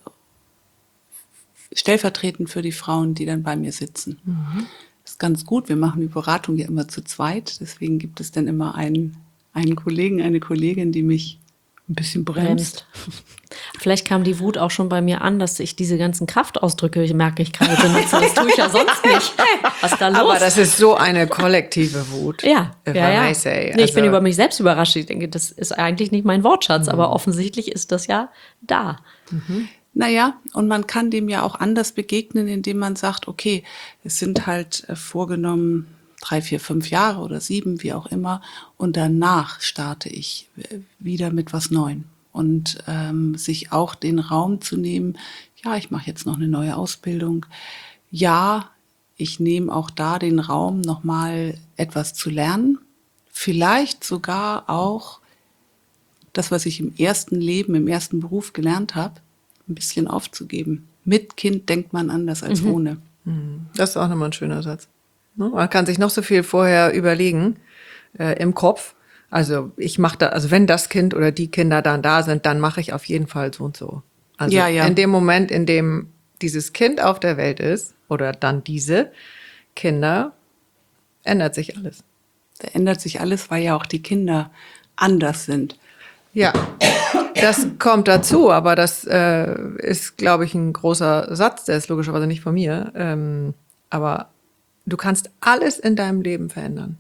stellvertretend für die Frauen, die dann bei mir sitzen. Mhm. Das ist ganz gut, wir machen die Beratung ja immer zu zweit, deswegen gibt es dann immer einen, einen Kollegen, eine Kollegin, die mich ein bisschen bremst. bremst. Vielleicht kam die Wut auch schon bei mir an, dass ich diese ganzen Kraftausdrücke, ich merke, ich gerade benutze, das tue ich ja sonst nicht. Was ist da los? Aber das ist so eine kollektive Wut. Ja, ja, ja. I say. Nee, ich also, bin über mich selbst überrascht. Ich denke, das ist eigentlich nicht mein Wortschatz, mhm. aber offensichtlich ist das ja da. Mhm. Naja, und man kann dem ja auch anders begegnen, indem man sagt, okay, es sind halt äh, vorgenommen drei, vier, fünf Jahre oder sieben, wie auch immer. Und danach starte ich wieder mit was Neuem. Und ähm, sich auch den Raum zu nehmen, ja, ich mache jetzt noch eine neue Ausbildung. Ja, ich nehme auch da den Raum, nochmal etwas zu lernen. Vielleicht sogar auch das, was ich im ersten Leben, im ersten Beruf gelernt habe, ein bisschen aufzugeben. Mit Kind denkt man anders als Mhm. ohne. Das ist auch nochmal ein schöner Satz. Ne? Man kann sich noch so viel vorher überlegen äh, im Kopf. Also ich mache da, also wenn das Kind oder die Kinder dann da sind, dann mache ich auf jeden Fall so und so. Also Ja, ja. in dem Moment, in dem dieses Kind auf der Welt ist oder dann diese Kinder, ändert sich alles. Da ändert sich alles, weil ja auch die Kinder anders sind. Ja, das kommt dazu, aber das äh, ist, glaube ich, ein großer Satz, der ist logischerweise nicht von mir. Ähm, aber du kannst alles in deinem Leben verändern.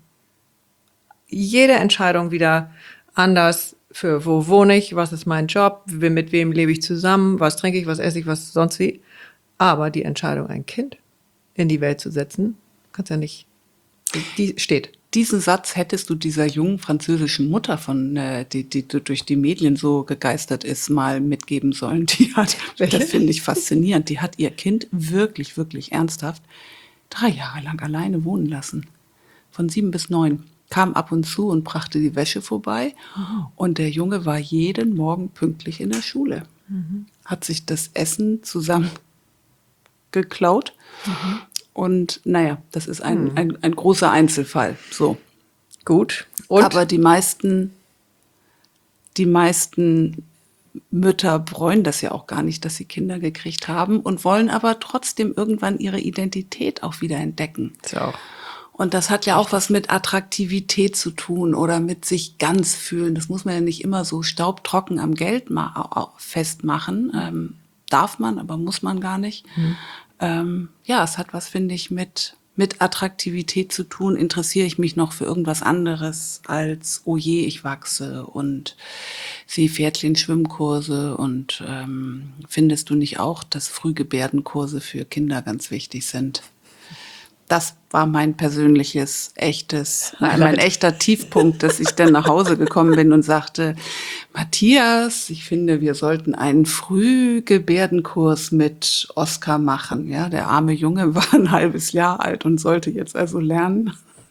Jede Entscheidung wieder anders für wo wohne ich, was ist mein Job, mit wem lebe ich zusammen, was trinke ich, was esse ich, was sonst wie. Aber die Entscheidung, ein Kind in die Welt zu setzen, kannst ja nicht, die steht. Diesen Satz hättest du dieser jungen französischen Mutter, von äh, die, die durch die Medien so gegeistert ist, mal mitgeben sollen. Die hat, das finde ich faszinierend, die hat ihr Kind wirklich, wirklich ernsthaft drei Jahre lang alleine wohnen lassen. Von sieben bis neun. Kam ab und zu und brachte die Wäsche vorbei. Und der Junge war jeden Morgen pünktlich in der Schule. Mhm. Hat sich das Essen zusammen geklaut. Mhm. Und naja, das ist ein, mhm. ein, ein großer Einzelfall. So. Gut. Und? Aber die meisten, die meisten Mütter bereuen das ja auch gar nicht, dass sie Kinder gekriegt haben und wollen aber trotzdem irgendwann ihre Identität auch wieder entdecken. Ja auch. Und das hat ja auch was mit Attraktivität zu tun oder mit sich ganz fühlen. Das muss man ja nicht immer so staubtrocken am Geld ma- festmachen. Ähm, darf man, aber muss man gar nicht. Mhm. Ähm, ja, es hat was, finde ich, mit, mit Attraktivität zu tun. Interessiere ich mich noch für irgendwas anderes als, oh je, ich wachse und sehe Pferdchen-Schwimmkurse. Und ähm, findest du nicht auch, dass Frühgebärdenkurse für Kinder ganz wichtig sind? Das war mein persönliches, echtes, mein, mein echter Tiefpunkt, dass ich dann nach Hause gekommen bin und sagte, Matthias, ich finde, wir sollten einen Frühgebärdenkurs mit Oskar machen. Ja, der arme Junge war ein halbes Jahr alt und sollte jetzt also lernen.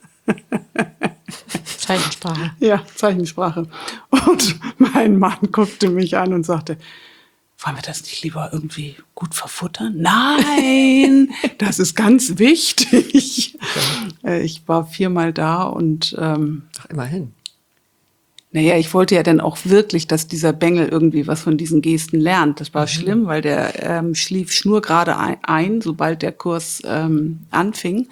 Zeichensprache. Ja, Zeichensprache. Und mein Mann guckte mich an und sagte, wollen wir das nicht lieber irgendwie gut verfuttern? Nein, das ist ganz wichtig. Ich war viermal da und ähm, Ach, immerhin. Naja, ich wollte ja dann auch wirklich, dass dieser Bengel irgendwie was von diesen Gesten lernt. Das war mhm. schlimm, weil der ähm, schlief schnurgerade ein, ein, sobald der Kurs ähm, anfing.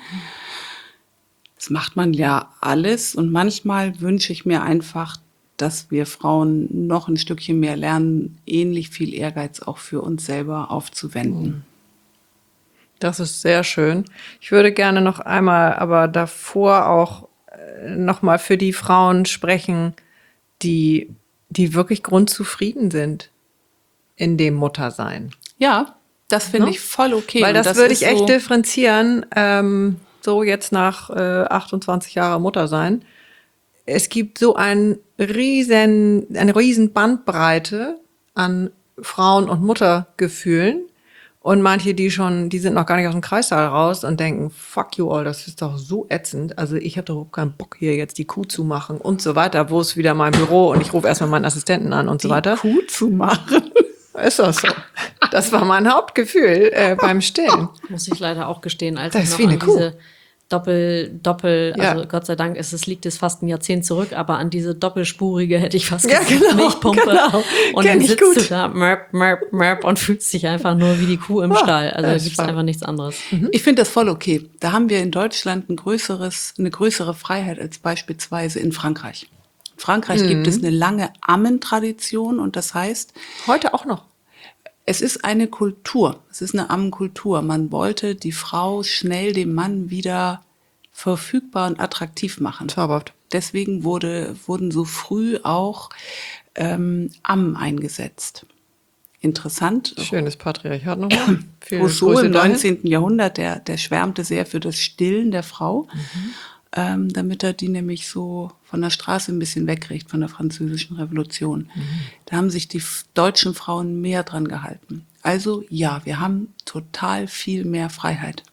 Das macht man ja alles und manchmal wünsche ich mir einfach, dass wir Frauen noch ein Stückchen mehr lernen, ähnlich viel Ehrgeiz auch für uns selber aufzuwenden. Das ist sehr schön. Ich würde gerne noch einmal, aber davor auch äh, noch mal für die Frauen sprechen, die, die wirklich grundzufrieden sind in dem Muttersein. Ja, das finde Ne? ich voll okay. Weil das, das würde ich echt so differenzieren, ähm, so jetzt nach äh, achtundzwanzig Jahren Mutter sein. Es gibt so ein riesen, eine riesen Bandbreite an Frauen- und Muttergefühlen. Und manche, die schon, die sind noch gar nicht aus dem Kreissaal raus und denken, fuck you all, das ist doch so ätzend. Also ich habe doch überhaupt keinen Bock, hier jetzt die Kuh zu machen und so weiter. Wo ist wieder mein Büro? Und ich rufe erstmal meinen Assistenten an und so weiter. Die Kuh zu machen. Ist das so? Das war mein Hauptgefühl äh, beim Stillen. Muss ich leider auch gestehen, als Das ich ist noch wie eine an Kuh. diese Doppel, Doppel, Ja. also Gott sei Dank ist es, liegt es fast ein Jahrzehnt zurück, aber an diese doppelspurige hätte ich fast Ja, gesagt, genau, Milchpumpe. genau. Und Kenn dann ich sitzt gut. du da, merp, merp, merp und fühlst dich einfach nur wie die Kuh im Ja, Stall. Also da das gibt's war- einfach nichts anderes. Ich finde das voll okay. Da haben wir in Deutschland ein größeres, eine größere Freiheit als beispielsweise in Frankreich. In Frankreich gibt es eine lange Ammentradition und das heißt, Heute auch noch. es ist eine Kultur. Es ist eine Ammenkultur. Man wollte die Frau schnell dem Mann wieder verfügbar und attraktiv machen. Zauberhaft. Deswegen wurde, wurden so früh auch ähm, Ammen eingesetzt. Interessant. Schönes Patriarchat nochmal. Viel Rousseau Grüße im dahin. neunzehnten. Jahrhundert, der, der schwärmte sehr für das Stillen der Frau, ähm, damit er die nämlich so von der Straße ein bisschen wegkriegt, von der französischen Revolution. Da haben sich die f- deutschen Frauen mehr dran gehalten. Also ja, wir haben total viel mehr Freiheit.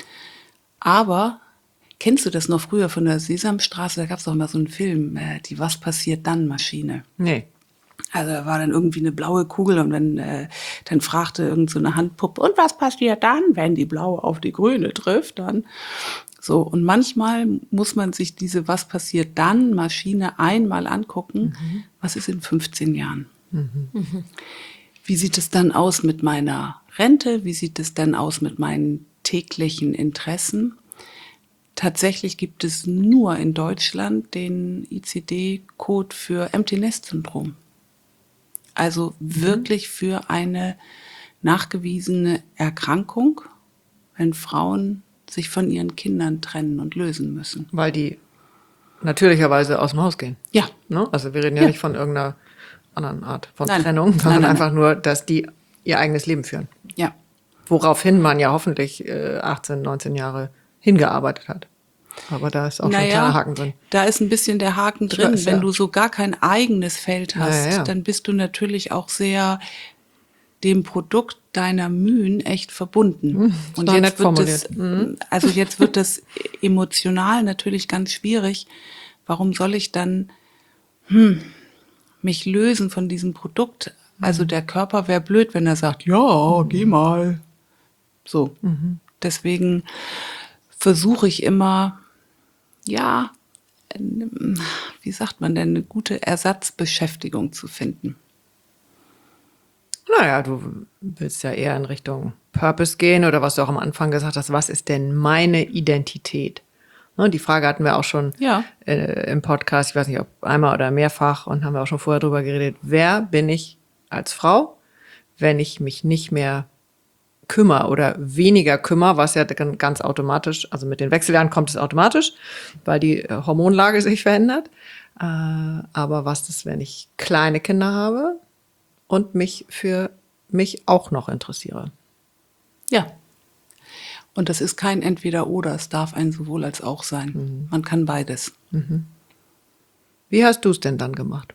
Aber kennst du das noch früher von der Sesamstraße? Da gab es doch mal so einen Film, äh, die Was passiert dann Maschine. Nee. Also da war dann irgendwie eine blaue Kugel und wenn, äh, dann fragte irgend so eine Handpuppe, und was passiert dann, wenn die blaue auf die grüne trifft? Dann so. Und manchmal muss man sich diese Was passiert dann Maschine einmal angucken. Mhm. Was ist in fünfzehn Jahren? Mhm. Mhm. Wie sieht es dann aus mit meiner Rente? Wie sieht es dann aus mit meinen täglichen Interessen? Tatsächlich gibt es nur in Deutschland den I C D-Code für Empty Nest Syndrom. Also wirklich für eine nachgewiesene Erkrankung, wenn Frauen sich von ihren Kindern trennen und lösen müssen. Weil die natürlicherweise aus dem Haus gehen. Ja. Ne? Also wir reden ja, ja nicht von irgendeiner anderen Art von nein. Trennung, sondern nein, nein, einfach nein. nur, dass die ihr eigenes Leben führen. Ja. Woraufhin man ja hoffentlich äh, achtzehn, neunzehn Jahre hingearbeitet hat. Aber da ist auch naja, schon ein kleiner Haken drin. Da ist ein bisschen der Haken drin. Weiß, Wenn ja. du so gar kein eigenes Feld hast, naja, ja. dann bist du natürlich auch sehr dem Produkt deiner Mühen echt verbunden. Hm, und jetzt wird das, mhm. also jetzt wird das emotional natürlich ganz schwierig. Warum soll ich dann hm, mich lösen von diesem Produkt? Also der Körper wäre blöd, wenn er sagt, ja, geh mal. So. Mhm. Deswegen versuche ich immer, ja, wie sagt man denn, eine gute Ersatzbeschäftigung zu finden. Naja, du willst ja eher in Richtung Purpose gehen oder was du auch am Anfang gesagt hast, was ist denn meine Identität? Ne, die Frage hatten wir auch schon ja. äh, im Podcast, ich weiß nicht, ob einmal oder mehrfach, und haben wir auch schon vorher drüber geredet, wer bin ich als Frau, wenn ich mich nicht mehr kümmere oder weniger kümmere, was ja ganz automatisch, also mit den Wechseljahren kommt es automatisch, weil die Hormonlage sich verändert. Äh, aber was ist, wenn ich kleine Kinder habe und mich für mich auch noch interessiere? Ja. Und das ist kein Entweder-Oder, es darf ein sowohl als auch sein. Mhm. Man kann beides. Mhm. Wie hast du es denn dann gemacht?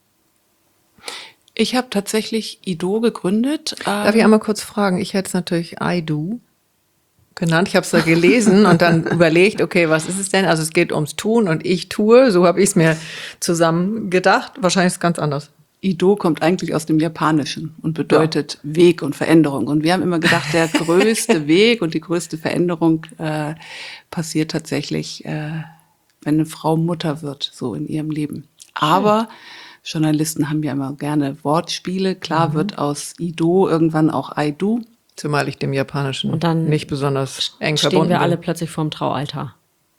Ich habe tatsächlich Ido gegründet. Darf ich einmal kurz fragen? Ich hätte es natürlich I Do genannt. Ich habe es da gelesen und dann überlegt, okay, was ist es denn? Also es geht ums Tun und ich tue. So habe ich es mir zusammen gedacht. Wahrscheinlich ist es ganz anders. Ido kommt eigentlich aus dem Japanischen und bedeutet ja. Weg und Veränderung. Und wir haben immer gedacht, der größte Weg und die größte Veränderung äh, passiert tatsächlich, äh, wenn eine Frau Mutter wird, so in ihrem Leben. Aber ja. Journalisten haben ja immer gerne Wortspiele. Klar mhm. wird aus Ido irgendwann auch I Do. Zumal ich dem Japanischen und dann nicht besonders eng stehen verbunden wir bin. alle plötzlich vorm Traualtar.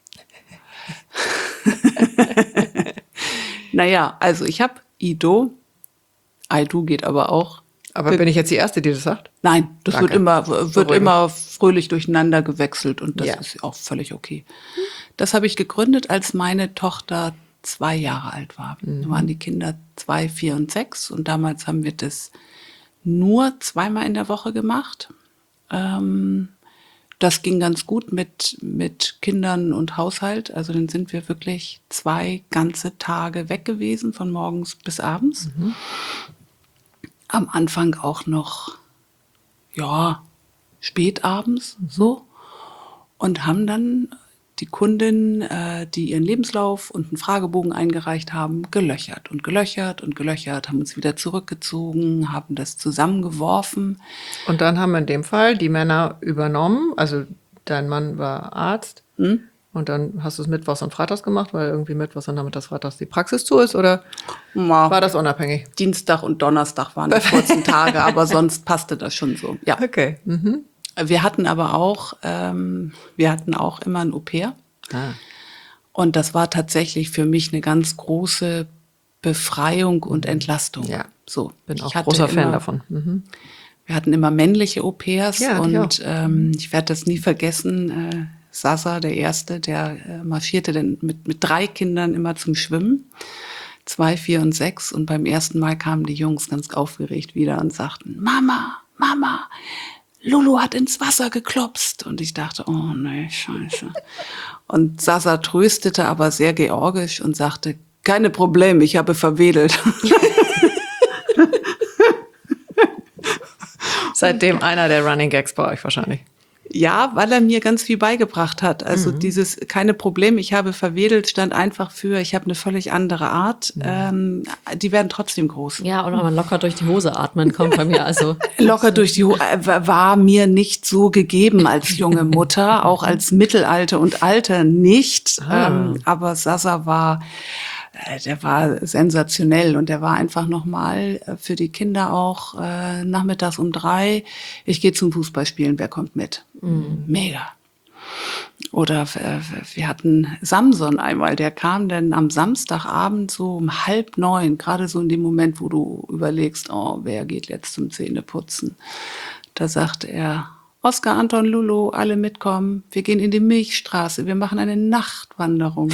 Naja, also ich habe Ido. I Do geht aber auch. Aber bin ich jetzt die Erste, die das sagt? Nein, das Danke. wird immer wird immer fröhlich durcheinander gewechselt und das ja. ist auch völlig okay. Das habe ich gegründet, als meine Tochter zwei Jahre alt war. Mhm. Da waren die Kinder zwei, vier und sechs und damals haben wir das nur zweimal in der Woche gemacht. Ähm, das ging ganz gut mit, mit Kindern und Haushalt. Also dann sind wir wirklich zwei ganze Tage weg gewesen, von morgens bis abends. Mhm. Am Anfang auch noch, ja, spätabends so und haben dann die Kundinnen, äh, die ihren Lebenslauf und einen Fragebogen eingereicht haben, gelöchert und gelöchert und gelöchert, haben uns wieder zurückgezogen, haben das zusammengeworfen. Und dann haben in dem Fall die Männer übernommen, also dein Mann war Arzt hm? und dann hast du es mittwochs und freitags gemacht, weil irgendwie mittwochs und nachmittags freitags die Praxis zu ist, oder ja, war das unabhängig? Dienstag und Donnerstag waren die kurzen Tage, aber sonst passte das schon so. Ja. Okay. Mhm. Wir hatten aber auch, ähm, wir hatten auch immer ein Au-pair. Ah. Und das war tatsächlich für mich eine ganz große Befreiung und Entlastung. Ja, so. Bin auch großer immer, Fan davon. Mhm. Wir hatten immer männliche Au-pairs ja, und ich, ähm, ich werde das nie vergessen. Äh, Sasa, der Erste, der äh, marschierte dann mit, mit drei Kindern immer zum Schwimmen. Zwei, vier und sechs. Und beim ersten Mal kamen die Jungs ganz aufgeregt wieder und sagten, Mama, Mama, Lulu hat ins Wasser geklopst. Und ich dachte, oh nee, scheiße. Und Sasa tröstete aber sehr georgisch und sagte, keine Probleme, ich habe verwedelt. Seitdem einer der Running Gags bei euch wahrscheinlich. Ja, weil er mir ganz viel beigebracht hat. Also Mhm. dieses keine Probleme, ich habe verwedelt, stand einfach für, ich habe eine völlig andere Art. Mhm. Ähm, die werden trotzdem groß. Ja, und aber locker durch die Hose atmen kommt bei mir. Also Locker durch die Ho äh, war mir nicht so gegeben als junge Mutter, auch als Mittelalter und Alter nicht. Ah. Ähm, aber Sasa war, äh, der war sensationell und der war einfach nochmal für die Kinder auch äh, nachmittags um drei. Ich gehe zum Fußballspielen, wer kommt mit? Mhm. Mega. Oder äh, wir hatten Samson einmal, der kam dann am Samstagabend so um halb neun, gerade so in dem Moment, wo du überlegst, oh, wer geht jetzt zum Zähneputzen? Da sagt er, Oskar, Anton, Lulu, alle mitkommen, wir gehen in die Milchstraße, wir machen eine Nachtwanderung.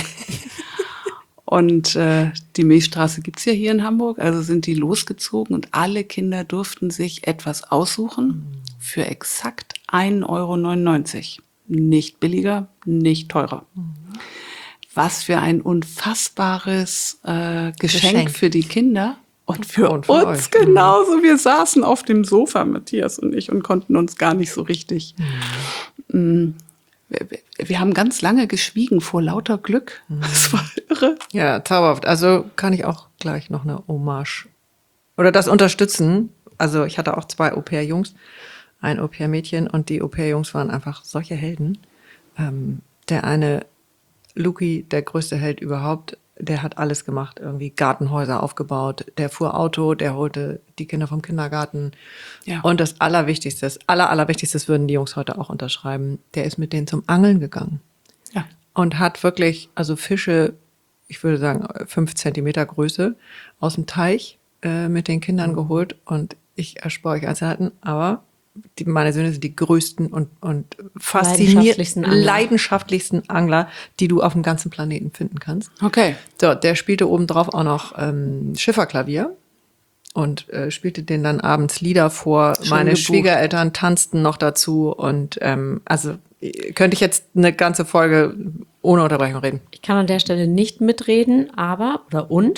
Und äh, die Milchstraße gibt's ja hier in Hamburg, also sind die losgezogen und alle Kinder durften sich etwas aussuchen für exakt ein Euro neunundneunzig. Nicht billiger, nicht teurer. Mhm. Was für ein unfassbares äh, Geschenk, Geschenk für die Kinder und für, und für uns euch. Genauso. Mhm. Wir saßen auf dem Sofa, Matthias und ich, und konnten uns gar nicht so richtig. Mhm. Wir, wir haben ganz lange geschwiegen vor lauter Glück. Mhm. Das war irre. Ja, zauberhaft. Also kann ich auch gleich noch eine Hommage oder das unterstützen. Also ich hatte auch zwei Au-pair-Jungs. Ein Au-pair-Mädchen und die Au-pair-Jungs waren einfach solche Helden. Ähm, der eine, Luki, der größte Held überhaupt, der hat alles gemacht, irgendwie Gartenhäuser aufgebaut, der fuhr Auto, der holte die Kinder vom Kindergarten. Ja. Und das Allerwichtigste, das Aller, Allerwichtigste, das würden die Jungs heute auch unterschreiben, der ist mit denen zum Angeln gegangen. Ja. Und hat wirklich, also Fische, ich würde sagen, fünf Zentimeter Größe, aus dem Teich äh, mit den Kindern mhm. geholt. Und ich erspare euch Einzelheiten, aber Die, meine Söhne sind die größten und, und faszinierendsten, leidenschaftlichsten, leidenschaftlichsten Angler, die du auf dem ganzen Planeten finden kannst. Okay. So, der spielte obendrauf auch noch ähm, Schifferklavier und äh, spielte denen dann abends Lieder vor. Schon Meine gebucht. Schwiegereltern tanzten noch dazu und ähm, also könnte ich jetzt eine ganze Folge ohne Unterbrechung reden. Ich kann an der Stelle nicht mitreden, aber, oder und,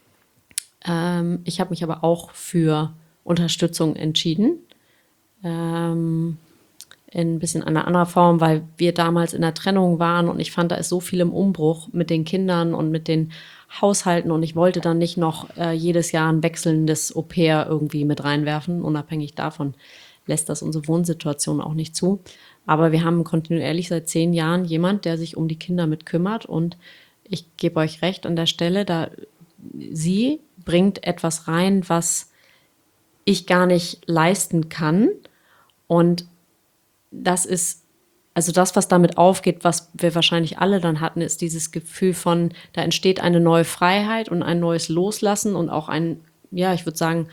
ähm, ich habe mich aber auch für Unterstützung entschieden. Ähm, in ein bisschen einer anderen Form, weil wir damals in der Trennung waren und ich fand, da ist so viel im Umbruch mit den Kindern und mit den Haushalten und ich wollte dann nicht noch äh, jedes Jahr ein wechselndes Au-pair irgendwie mit reinwerfen. Unabhängig davon lässt das unsere Wohnsituation auch nicht zu. Aber wir haben kontinuierlich seit zehn Jahren jemand, der sich um die Kinder mit kümmert und ich gebe euch recht an der Stelle, da sie bringt etwas rein, was ich gar nicht leisten kann. Und das ist, also das, was damit aufgeht, was wir wahrscheinlich alle dann hatten, ist dieses Gefühl von, da entsteht eine neue Freiheit und ein neues Loslassen und auch ein, ja, ich würde sagen,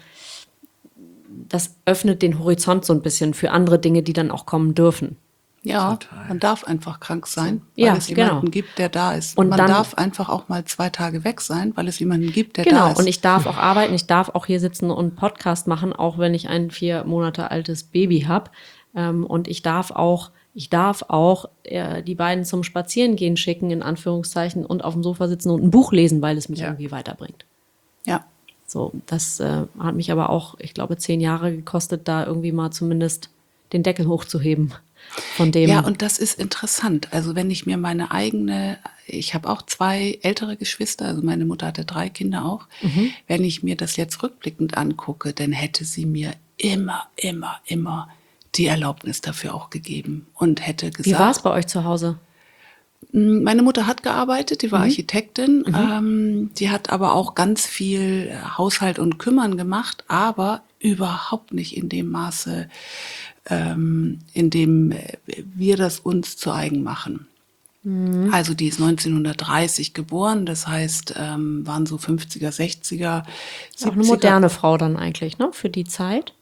das öffnet den Horizont so ein bisschen für andere Dinge, die dann auch kommen dürfen. Ja, Total. Man darf einfach krank sein, weil ja, es jemanden genau. gibt, der da ist. Und man dann, darf einfach auch mal zwei Tage weg sein, weil es jemanden gibt, der genau. da ist. Genau, und ich darf auch arbeiten, ich darf auch hier sitzen und einen Podcast machen, auch wenn ich ein vier Monate altes Baby habe. Ähm, und ich darf auch, ich darf auch äh, die beiden zum Spazierengehen schicken, in Anführungszeichen, und auf dem Sofa sitzen und ein Buch lesen, weil es mich ja. irgendwie weiterbringt. Ja. So, das äh, hat mich aber auch, ich glaube, zehn Jahre gekostet, da irgendwie mal zumindest den Deckel hochzuheben. Von dem. Ja, und das ist interessant. Also wenn ich mir meine eigene, ich habe auch zwei ältere Geschwister, also meine Mutter hatte drei Kinder auch. Mhm. Wenn ich mir das jetzt rückblickend angucke, dann hätte sie mir immer, immer, immer die Erlaubnis dafür auch gegeben und hätte gesagt. Wie war es bei euch zu Hause? Meine Mutter hat gearbeitet, die war mhm. Architektin, mhm. ähm, die hat aber auch ganz viel Haushalt und Kümmern gemacht, aber überhaupt nicht in dem Maße, ähm, in dem wir das uns zu eigen machen. Mhm. Also die ist neunzehnhundertdreißig geboren, das heißt, ähm, waren so fünfziger, sechziger, siebziger. Auch eine moderne Frau dann eigentlich, ne, für die Zeit?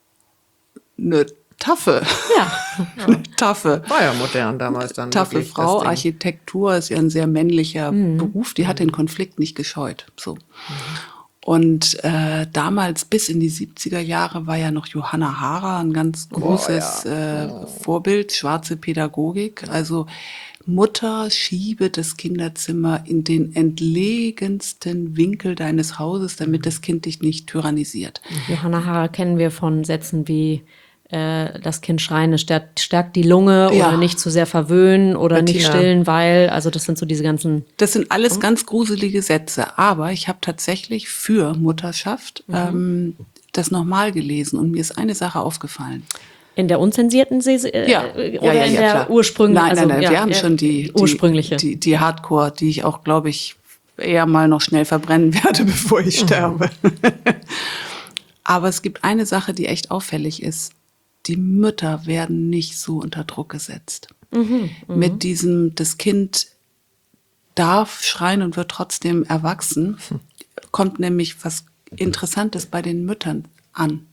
Eine taffe. Ja. Eine taffe. War ja modern damals dann. Taffe Frau, Architektur ist ja ein sehr männlicher mhm. Beruf, die hat den Konflikt nicht gescheut. So. Mhm. Und äh, damals bis in die siebziger Jahre war ja noch Johanna Haarer ein ganz großes oh, ja. äh, Vorbild, schwarze Pädagogik. Also Mutter, schiebe das Kinderzimmer in den entlegensten Winkel deines Hauses, damit das Kind dich nicht tyrannisiert. Johanna Haarer kennen wir von Sätzen wie äh, das Kind schreien, es stärkt, stärkt die Lunge Ja. oder nicht zu sehr verwöhnen oder nicht Bettina. stillen, weil, also das sind so diese ganzen, Das sind alles ganz gruselige Sätze, aber ich habe tatsächlich für Mutterschaft ähm, das nochmal gelesen und mir ist eine Sache aufgefallen. in der unzensierten Se äh, Ja, oder ja, ja, in ja, der klar. ursprünglichen, Nein, also, nein, nein, ja, wir haben ja, schon die, die ursprüngliche. Die, die Hardcore, die ich auch, glaube ich, eher mal noch schnell verbrennen werde, bevor ich sterbe. Aber es gibt eine Sache, die echt auffällig ist. Die Mütter werden nicht so unter Druck gesetzt. Mit diesem, das Kind darf schreien und wird trotzdem erwachsen, kommt nämlich was Interessantes bei den Müttern an.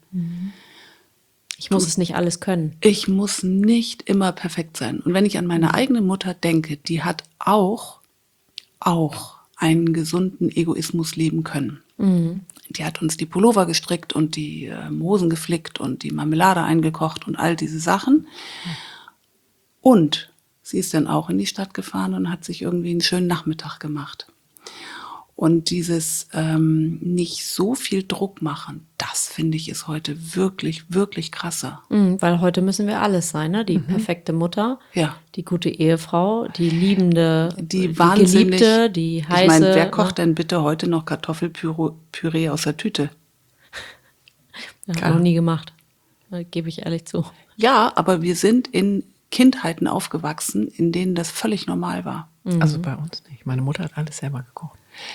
Ich muss es nicht alles können. Ich muss nicht immer perfekt sein. Und wenn ich an meine eigene Mutter denke, die hat auch, auch einen gesunden Egoismus leben können. Die hat uns die Pullover gestrickt und die äh, Hosen geflickt und die Marmelade eingekocht und all diese Sachen. Und sie ist dann auch in die Stadt gefahren und hat sich irgendwie einen schönen Nachmittag gemacht. Und dieses ähm, nicht so viel Druck machen, das finde ich ist heute wirklich, wirklich krasser. Mhm, weil heute müssen wir alles sein, ne? Die perfekte Mutter, Ja. die gute Ehefrau, die liebende, Die wahnsinnig, Geliebte, die heiße. ich meine, wer ne? kocht denn bitte heute noch Kartoffelpüree Püree aus der Tüte? Ja, hab ich noch nie gemacht. Äh, Gebe ich ehrlich zu. Ja, aber wir sind in Kindheiten aufgewachsen, in denen das völlig normal war. Also bei uns nicht. Meine Mutter hat alles selber gekocht.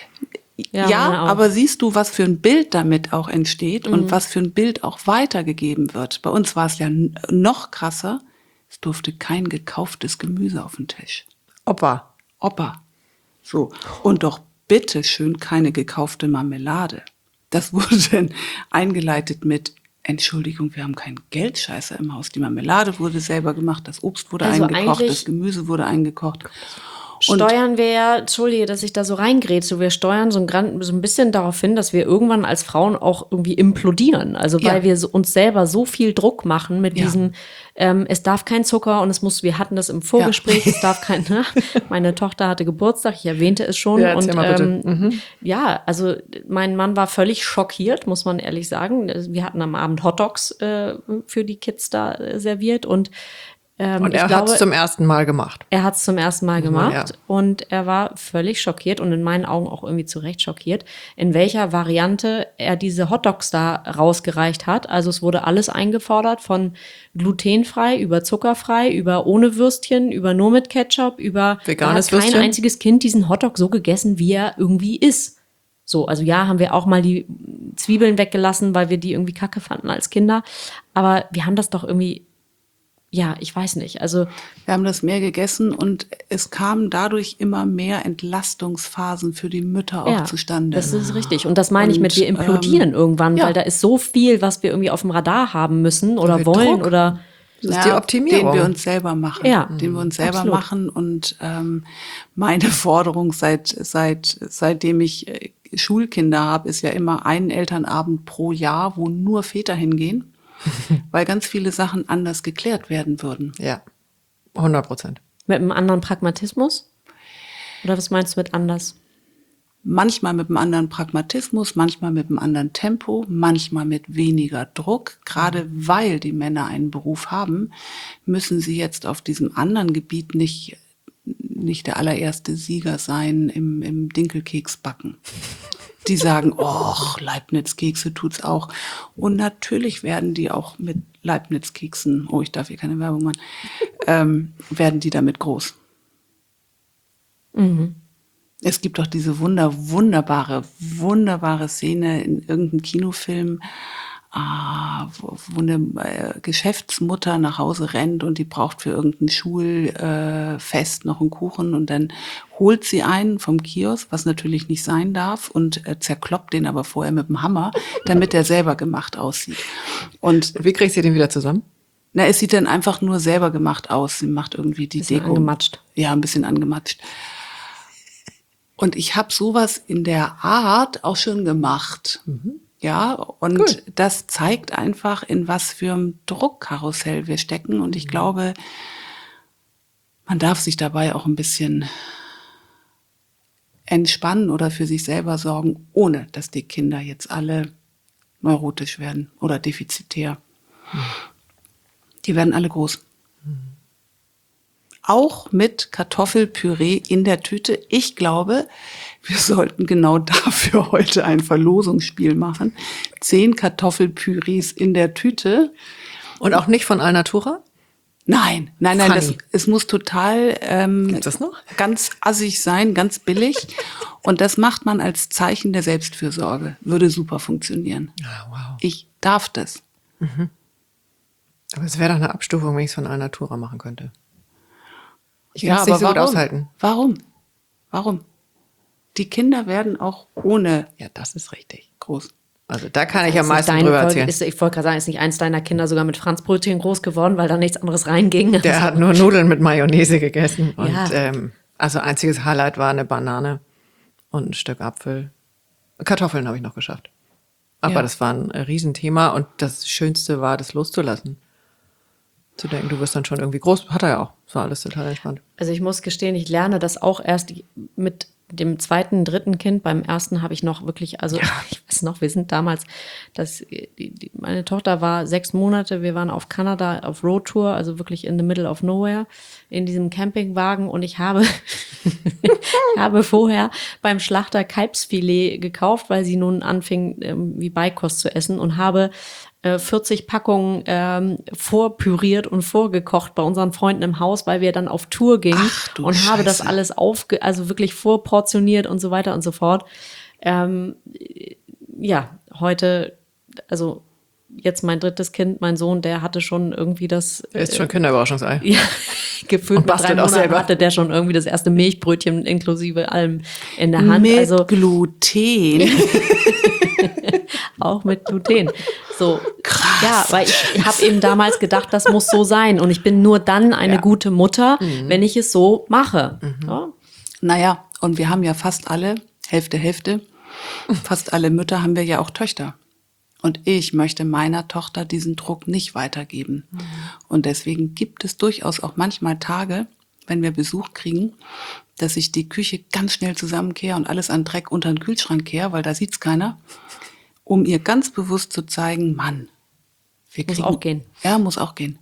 Ja, Ja, meine auch. aber siehst du, was für ein Bild damit auch entsteht und was für ein Bild auch weitergegeben wird. Bei uns war es ja n- noch krasser. Es durfte kein gekauftes Gemüse auf den Tisch. Opa. Opa. So. Und doch bitte schön keine gekaufte Marmelade. Das wurde dann eingeleitet mit, Entschuldigung, wir haben keinen Geldscheißer im Haus. Die Marmelade wurde selber gemacht, das Obst wurde Also eingekocht, eigentlich- das Gemüse wurde eingekocht. Und Steuern wir ja, entschuldige, dass ich da so reingrätsche, wir steuern so ein, gran- so ein bisschen darauf hin, dass wir irgendwann als Frauen auch irgendwie implodieren. Also weil Ja. wir so, uns selber so viel Druck machen mit Ja. diesem, ähm, es darf kein Zucker und es muss, wir hatten das im Vorgespräch, es darf kein, ne? Meine Tochter hatte Geburtstag, ich erwähnte es schon. Ja, und erzähl mal bitte. ähm, ja, also mein Mann war völlig schockiert, muss man ehrlich sagen. Wir hatten am Abend Hotdogs äh, für die Kids da äh, serviert und ähm, Und ich er hat glaube, es zum ersten Mal gemacht. er hat es zum ersten Mal gemacht Ja. und er war völlig schockiert und in meinen Augen auch irgendwie zu Recht schockiert, in welcher Variante er diese Hotdogs da rausgereicht hat. Also es wurde alles eingefordert, von glutenfrei über zuckerfrei, über ohne Würstchen, über nur mit Ketchup, über Veganes da hat kein Würstchen? einziges Kind diesen Hotdog so gegessen, wie er irgendwie ist. So, also ja, haben wir auch mal die Zwiebeln weggelassen, weil wir die irgendwie kacke fanden als Kinder. Aber wir haben das doch irgendwie, ja, ich weiß nicht. Also wir haben das mehr gegessen und es kamen dadurch immer mehr Entlastungsphasen für die Mütter auch ja, zustande. das ist richtig. Und das meine ich Und, mit, wir implodieren ähm, irgendwann, ja. weil da ist so viel, was wir irgendwie auf dem Radar haben müssen oder wird wollen Druck. oder Das ist die Optimierung. Den wir uns selber machen. Ja, den wir uns selber absolut. machen. Und ähm, meine Forderung seit, seit, seitdem ich äh, Schulkinder habe, ist ja immer ein Elternabend pro Jahr, wo nur Väter hingehen, weil ganz viele Sachen anders geklärt werden würden. Ja, hundert Prozent. mit einem anderen Pragmatismus? Oder was meinst du mit anders? Manchmal mit einem anderen Pragmatismus, manchmal mit einem anderen Tempo, manchmal mit weniger Druck. Gerade weil die Männer einen Beruf haben, müssen sie jetzt auf diesem anderen Gebiet nicht, nicht der allererste Sieger sein im, im Dinkelkeksbacken. Die sagen, oh, Leibniz-Kekse tut's auch. Und natürlich werden die auch mit Leibniz-Keksen, oh, ich darf hier keine Werbung machen, ähm, werden die damit groß. Es gibt doch diese wunder, wunderbare, wunderbare Szene in irgendeinem Kinofilm, ah, wo, wo eine äh, Geschäftsmutter nach Hause rennt und die braucht für irgendein Schulfest äh, Fest noch einen Kuchen und dann holt sie einen vom Kiosk, was natürlich nicht sein darf, und äh, zerkloppt den aber vorher mit dem Hammer, damit er selber gemacht aussieht. Und Wie kriegst du den wieder zusammen? na, es sieht dann einfach nur selber gemacht aus. Sie macht irgendwie die Bisschen Deko. angematscht. Ja, ein bisschen angematscht. Und ich habe sowas in der Art auch schon gemacht. Ja, und Cool. das zeigt einfach, in was für einem Druckkarussell wir stecken. Und ich glaube, man darf sich dabei auch ein bisschen entspannen oder für sich selber sorgen, ohne dass die Kinder jetzt alle neurotisch werden oder defizitär. Die werden alle groß. Auch mit Kartoffelpüree in der Tüte. Ich glaube, wir sollten genau dafür heute ein Verlosungsspiel machen. Zehn Kartoffelpürees in der Tüte. Und auch nicht von Alnatura? Nein, nein, nein, das, Funny. es muss total ähm, Gibt's das noch? ganz assig sein, ganz billig. Und das macht man als Zeichen der Selbstfürsorge. Würde super funktionieren. Ah, wow. Ich darf das. Aber es wäre doch eine Abstufung, wenn ich es von Alnatura machen könnte. Ich Ja, kann es nicht aber so gut warum? aushalten. Warum? Warum? Die Kinder werden auch ohne Ja, das ist richtig. groß. Also da kann ich am Ist meisten deine drüber Folge- erzählen. Ist, ich wollte gerade sagen, ist nicht eins deiner Kinder sogar mit Franzbrötchen groß geworden, weil da nichts anderes reinging? Der hat nur Nudeln mit Mayonnaise gegessen. Und Ja. ähm, also einziges Highlight war eine Banane und ein Stück Apfel. Kartoffeln habe ich noch geschafft. Aber Ja. das war ein Riesenthema und das Schönste war, das loszulassen. Zu denken, du wirst dann schon irgendwie groß. Hat er ja auch. Das war alles total entspannt. Also ich muss gestehen, ich lerne das auch erst mit dem zweiten, dritten Kind. Beim ersten habe ich noch wirklich, also ich weiß noch, wir sind damals, das, die, die, meine Tochter war sechs Monate, wir waren auf Kanada auf Roadtour, also wirklich in the middle of nowhere, in diesem Campingwagen und ich habe, ich habe vorher beim Schlachter Kalbsfilet gekauft, weil sie nun anfing, ähm, wie Beikost zu essen und habe äh, vierzig Packungen ähm, vorpüriert und vorgekocht bei unseren Freunden im Haus, weil wir dann auf Tour gingen Ach, du und habe das Scheiße. alles aufge, also wirklich vorportioniert und so weiter und so fort. Ähm, ja, heute, also jetzt mein drittes Kind, mein Sohn, der hatte schon irgendwie das Er ist schon Kinderüberraschungsei. ja, gefühlt Und mit drei bastelt auch Monaten selber. hatte der schon irgendwie das erste Milchbrötchen inklusive allem in der Hand. Mit Also Gluten. auch mit Gluten. So, krass. Ja, weil ich habe eben damals gedacht, das muss so sein. Und ich bin nur dann eine Ja. gute Mutter, wenn ich es so mache. Ja? Naja, und wir haben ja fast alle, Hälfte, Hälfte, fast alle Mütter haben wir ja auch Töchter. Und ich möchte meiner Tochter diesen Druck nicht weitergeben. Und deswegen gibt es durchaus auch manchmal Tage, wenn wir Besuch kriegen, dass ich die Küche ganz schnell zusammenkehre und alles an Dreck unter den Kühlschrank kehre, weil da sieht's keiner, um ihr ganz bewusst zu zeigen, Mann, wir Muss kriegen, auch gehen. Ja, muss auch gehen.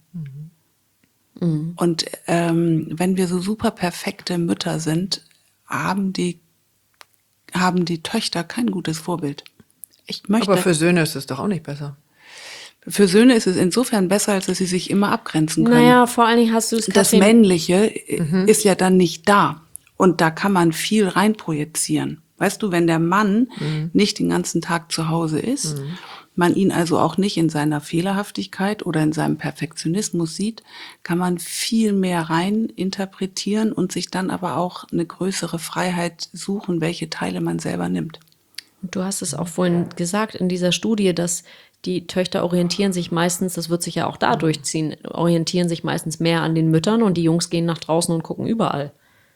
Und ähm, wenn wir so super perfekte Mütter sind, haben die, haben die Töchter kein gutes Vorbild. Ich möchte, Aber für, für Söhne ist es doch auch nicht besser. für Söhne ist es insofern besser, als dass sie sich immer abgrenzen können. Naja, vor allen Dingen hast du es Das gerade den- Männliche ist ja dann nicht da. Und da kann man viel reinprojizieren. Weißt du, wenn der Mann nicht den ganzen Tag zu Hause ist, man ihn also auch nicht in seiner Fehlerhaftigkeit oder in seinem Perfektionismus sieht, kann man viel mehr rein interpretieren und sich dann aber auch eine größere Freiheit suchen, welche Teile man selber nimmt. Du hast es auch vorhin gesagt in dieser Studie, dass die Töchter orientieren sich meistens, das wird sich ja auch da durchziehen, orientieren sich meistens mehr an den Müttern und die Jungs gehen nach draußen und gucken überall.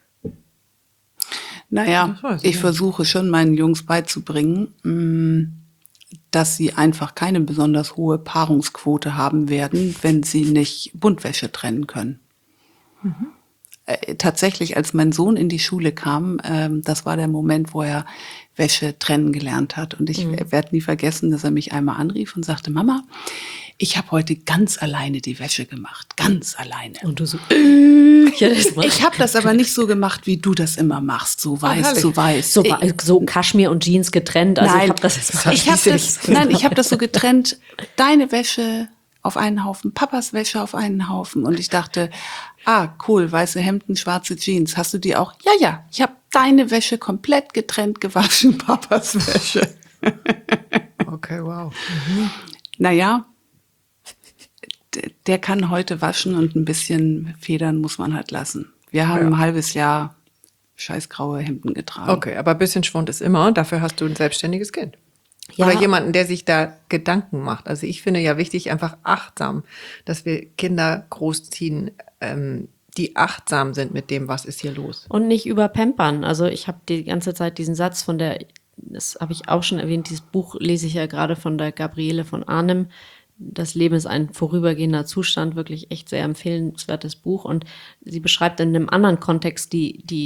Naja, Das weiß ich ich nicht. versuche schon meinen Jungs beizubringen, mh, dass sie einfach keine besonders hohe Paarungsquote haben werden, wenn sie nicht Buntwäsche trennen können. Äh, tatsächlich, als mein Sohn in die Schule kam, ähm, das war der Moment, wo er Wäsche trennen gelernt hat. Und ich werde nie vergessen, dass er mich einmal anrief und sagte, Mama, ich habe heute ganz alleine die Wäsche gemacht. Ganz alleine. Und du so, äh, ja, das war- Ich habe das aber nicht so gemacht, wie du das immer machst. So weiß, herrlich. so weiß. so, wa- so Kaschmir und Jeans getrennt. Also ich Nein, habe das jetzt mal ich hab das, nein, ich habe das so getrennt. Deine Wäsche auf einen Haufen, Papas Wäsche auf einen Haufen. Und ich dachte, ah, cool, weiße Hemden, schwarze Jeans. Hast du die auch? Ja, ja, ich habe deine Wäsche komplett getrennt gewaschen, Papas Wäsche. Okay, wow. Naja, d- der kann heute waschen und ein bisschen federn muss man halt lassen. Wir haben Ja. ein halbes Jahr scheißgraue Hemden getragen. Okay, aber ein bisschen Schwund ist immer. Dafür hast du ein selbstständiges Kind. Ja. Oder jemanden, der sich da Gedanken macht. Also ich finde ja wichtig, einfach achtsam, dass wir Kinder großziehen, ähm, die achtsam sind mit dem, was ist hier los. Und nicht überpampern. Also ich habe die ganze Zeit diesen Satz von der, das habe ich auch schon erwähnt, dieses Buch lese ich ja gerade von der Gabriele von Arnim. Das Leben ist ein vorübergehender Zustand, wirklich echt sehr empfehlenswertes Buch. Und sie beschreibt in einem anderen Kontext die, die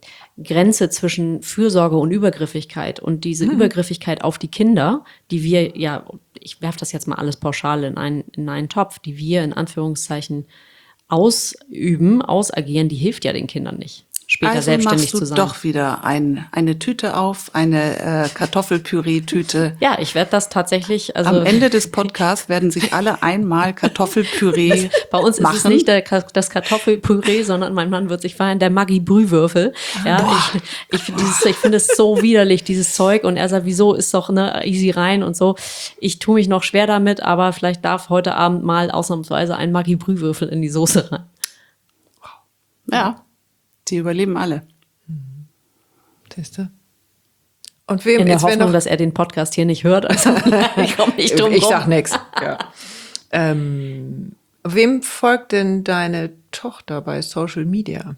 Grenze zwischen Fürsorge und Übergriffigkeit und diese mhm. Übergriffigkeit auf die Kinder, die wir ja, ich werfe das jetzt mal alles pauschal in einen, in einen Topf, die wir in Anführungszeichen ausüben, ausagieren, die hilft ja den Kindern nicht, später also selbstständig zu sein. Also machst du doch wieder ein, eine Tüte auf, eine äh, Kartoffelpüree-Tüte. Ja, ich werde das tatsächlich. Also am Ende des Podcasts werden sich alle einmal Kartoffelpüree Bei uns machen. ist es nicht der, das Kartoffelpüree, sondern mein Mann wird sich feiern, der Maggi-Brühwürfel. Ja, ich, ich finde ich finde es so widerlich, dieses Zeug. Und er sagt, wieso ist doch ne easy rein und so. Ich tue mich noch schwer damit, aber vielleicht darf heute Abend mal ausnahmsweise ein Maggi-Brühwürfel in die Soße rein. Ja. Die überleben alle. Siehst du? Und wem in der jetzt Hoffnung, noch, dass er den Podcast hier nicht hört. Also ich komme nicht drum Ich rum. sag nichts. Ja. Ähm, wem folgt denn deine Tochter bei Social Media?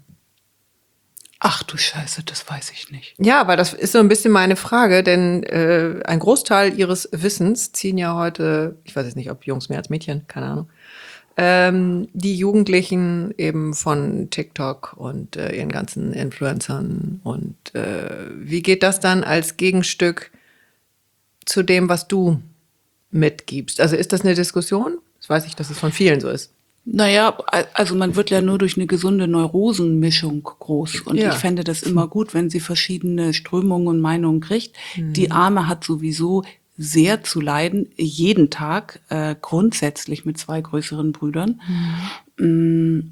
Ach du Scheiße, das weiß ich nicht. Ja, weil das ist so ein bisschen meine Frage, denn äh, ein Großteil ihres Wissens ziehen ja heute, ich weiß jetzt nicht, ob Jungs mehr als Mädchen, keine Ahnung, Ähm, die Jugendlichen eben von TikTok und äh, ihren ganzen Influencern. Und äh, wie geht das dann als Gegenstück zu dem, was du mitgibst? Also ist das eine Diskussion? Das weiß ich, dass es von vielen so ist. Naja, also man wird ja nur durch eine gesunde Neurosenmischung groß. Und Ja. ich fände das immer gut, wenn sie verschiedene Strömungen und Meinungen kriegt. Mhm. Die Arme hat sowieso sehr zu leiden, jeden Tag, äh, grundsätzlich mit zwei größeren Brüdern. Mhm.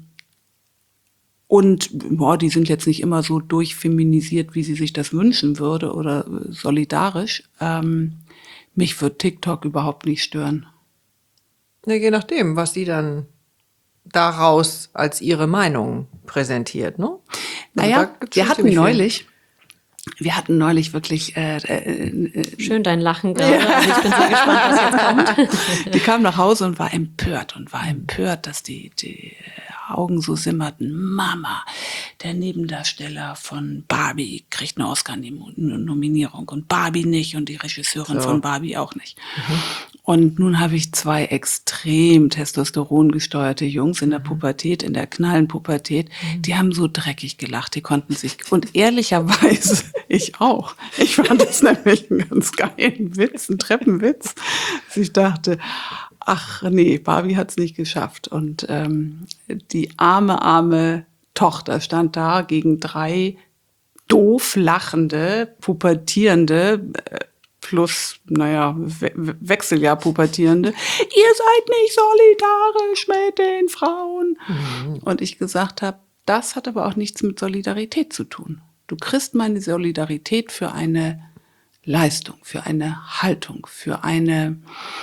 Und boah, die sind jetzt nicht immer so durchfeminisiert, wie sie sich das wünschen würde oder solidarisch. Ähm, mich wird TikTok überhaupt nicht stören. Ja, je nachdem, was sie dann daraus als ihre Meinung präsentiert, ne? Also naja, da gibt's wir schon hatten ziemlich viel. neulich, Wir hatten neulich wirklich äh, äh, Schön dein Lachen gerade. Ja. Also ich bin sehr gespannt, was jetzt kommt. Die kam nach Hause und war empört und war empört, dass die, die Augen so simmerten. Mama, der Nebendarsteller von Barbie kriegt eine Oscar-Nominierung und Barbie nicht und die Regisseurin so. von Barbie auch nicht. Mhm. Und nun habe ich zwei extrem testosterongesteuerte Jungs in der Pubertät, in der Knallenpubertät, die haben so dreckig gelacht, die konnten sich, und ehrlicherweise ich auch. Ich fand das nämlich einen ganz geilen Witz, einen Treppenwitz. Dass ich dachte, ach nee, Barbie hat's nicht geschafft. Und ähm, die arme, arme Tochter stand da gegen drei doof lachende, pubertierende, äh, plus, naja, We- Wechseljahr pubertierende. Ihr seid nicht solidarisch mit den Frauen. Mhm. Und ich gesagt habe, das hat aber auch nichts mit Solidarität zu tun. Du kriegst meine Solidarität für eine Leistung, für eine Haltung, für eine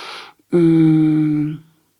mh,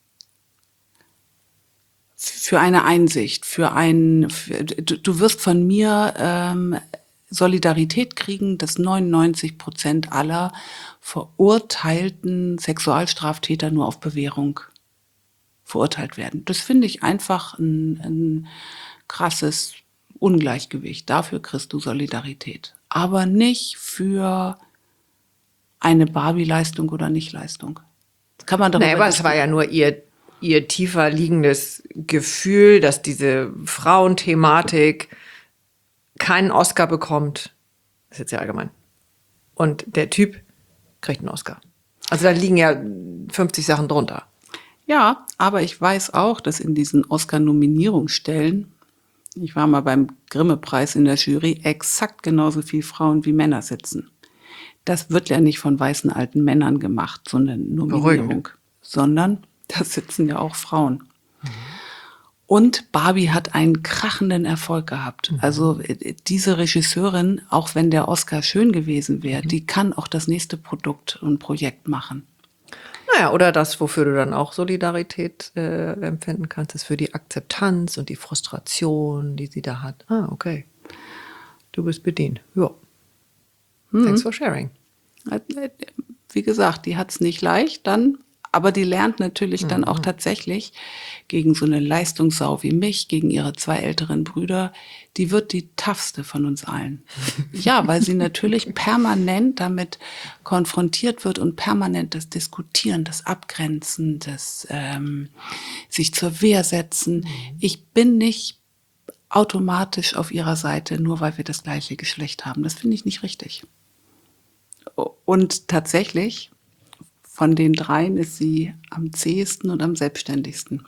für eine Einsicht, für ein für, du, du wirst von mir ähm, Solidarität kriegen, dass neunundneunzig Prozent aller verurteilten Sexualstraftäter nur auf Bewährung verurteilt werden. Das finde ich einfach ein, ein krasses Ungleichgewicht. Dafür kriegst du Solidarität. Aber nicht für eine Barbie-Leistung oder Nicht-Leistung. Das kann man darüber Nee, aber es war ja nur ihr, ihr tiefer liegendes Gefühl, dass diese Frauenthematik keinen Oscar bekommt. Das ist jetzt ja allgemein. Und der Typ kriegt einen Oscar. Also da liegen ja fünfzig Sachen drunter. Ja, aber ich weiß auch, dass in diesen Oscar-Nominierungsstellen, ich war mal beim Grimme-Preis in der Jury, exakt genauso viele Frauen wie Männer sitzen. Das wird ja nicht von weißen alten Männern gemacht, so eine Nominierung, Beruhigend. sondern da sitzen ja auch Frauen. Mhm. Und Barbie hat einen krachenden Erfolg gehabt. Mhm. Also diese Regisseurin, auch wenn der Oscar schön gewesen wäre, mhm. die kann auch das nächste Produkt und Projekt machen. Naja, oder das, wofür du dann auch Solidarität äh, empfinden kannst, ist für die Akzeptanz und die Frustration, die sie da hat. Ah, okay. Du bist bedient. Ja. Mhm. Thanks for sharing. Wie gesagt, die hat's nicht leicht dann, aber die lernt natürlich mhm. dann auch tatsächlich gegen so eine Leistungssau wie mich, gegen ihre zwei älteren Brüder, die wird die toughste von uns allen. Ja, weil sie natürlich permanent damit konfrontiert wird und permanent das Diskutieren, das Abgrenzen, das ähm, sich zur Wehr setzen. Ich bin nicht automatisch auf ihrer Seite, nur weil wir das gleiche Geschlecht haben. Das finde ich nicht richtig. Und tatsächlich, von den dreien ist sie am zähesten und am selbstständigsten.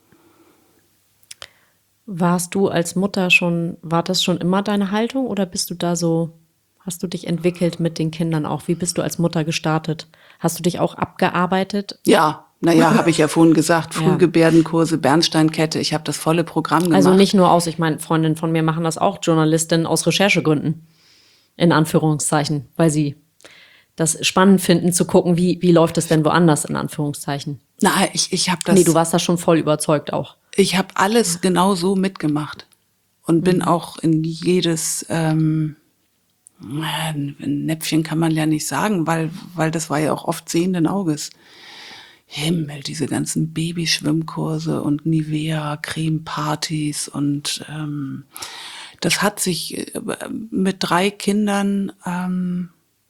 Warst du als Mutter schon, war das schon immer deine Haltung oder bist du da so, hast du dich entwickelt mit den Kindern auch? Wie bist du als Mutter gestartet? Hast du dich auch abgearbeitet? Ja, naja, habe ich ja vorhin gesagt, Ja. Frühgebärdenkurse, Bernsteinkette, ich habe das volle Programm gemacht. Also nicht nur aus, ich meine, Freundinnen von mir machen das auch, Journalistinnen aus Recherchegründen, in Anführungszeichen, weil sie das spannend finden, zu gucken, wie, wie läuft es denn woanders, in Anführungszeichen. Na, ich, ich habe das. Nee, du warst da schon voll überzeugt auch. Ich habe alles genau so mitgemacht und bin Mhm. auch in jedes ähm, ein Näpfchen kann man ja nicht sagen, weil, weil das war ja auch oft sehenden Auges. Himmel, diese ganzen Babyschwimmkurse und Nivea-Creme-Partys und ähm, das hat sich äh, mit drei Kindern, ähm,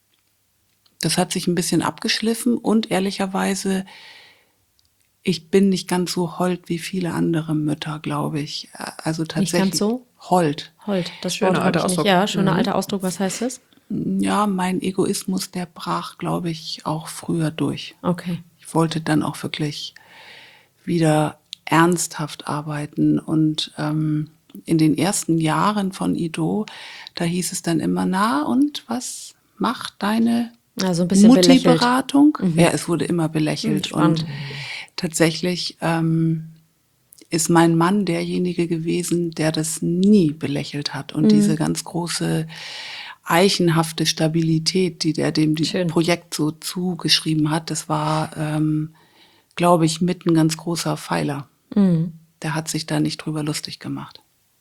das hat sich ein bisschen abgeschliffen und ehrlicherweise, ich bin nicht ganz so hold wie viele andere Mütter, glaube ich. Also tatsächlich. Nicht ganz so? Hold. Hold, das Schöner Wort alter habe ich nicht. Ausdruck. Ja, schöner Mhm. alter Ausdruck. Was heißt das? Ja, mein Egoismus, der brach, glaube ich, auch früher durch. Okay. Ich wollte dann auch wirklich wieder ernsthaft arbeiten. Und ähm, in den ersten Jahren von Ido, da hieß es dann immer, na und was macht deine Also ein bisschen belächelt. Mutti-Beratung? Ja, es wurde immer belächelt. Mhm, spannend. Und tatsächlich ähm, ist mein Mann derjenige gewesen, der das nie belächelt hat. Und diese ganz große eichenhafte Stabilität, die der dem die Schön. Projekt so zugeschrieben hat, das war, ähm, glaube ich, mit ein ganz großer Pfeiler. Der hat sich da nicht drüber lustig gemacht.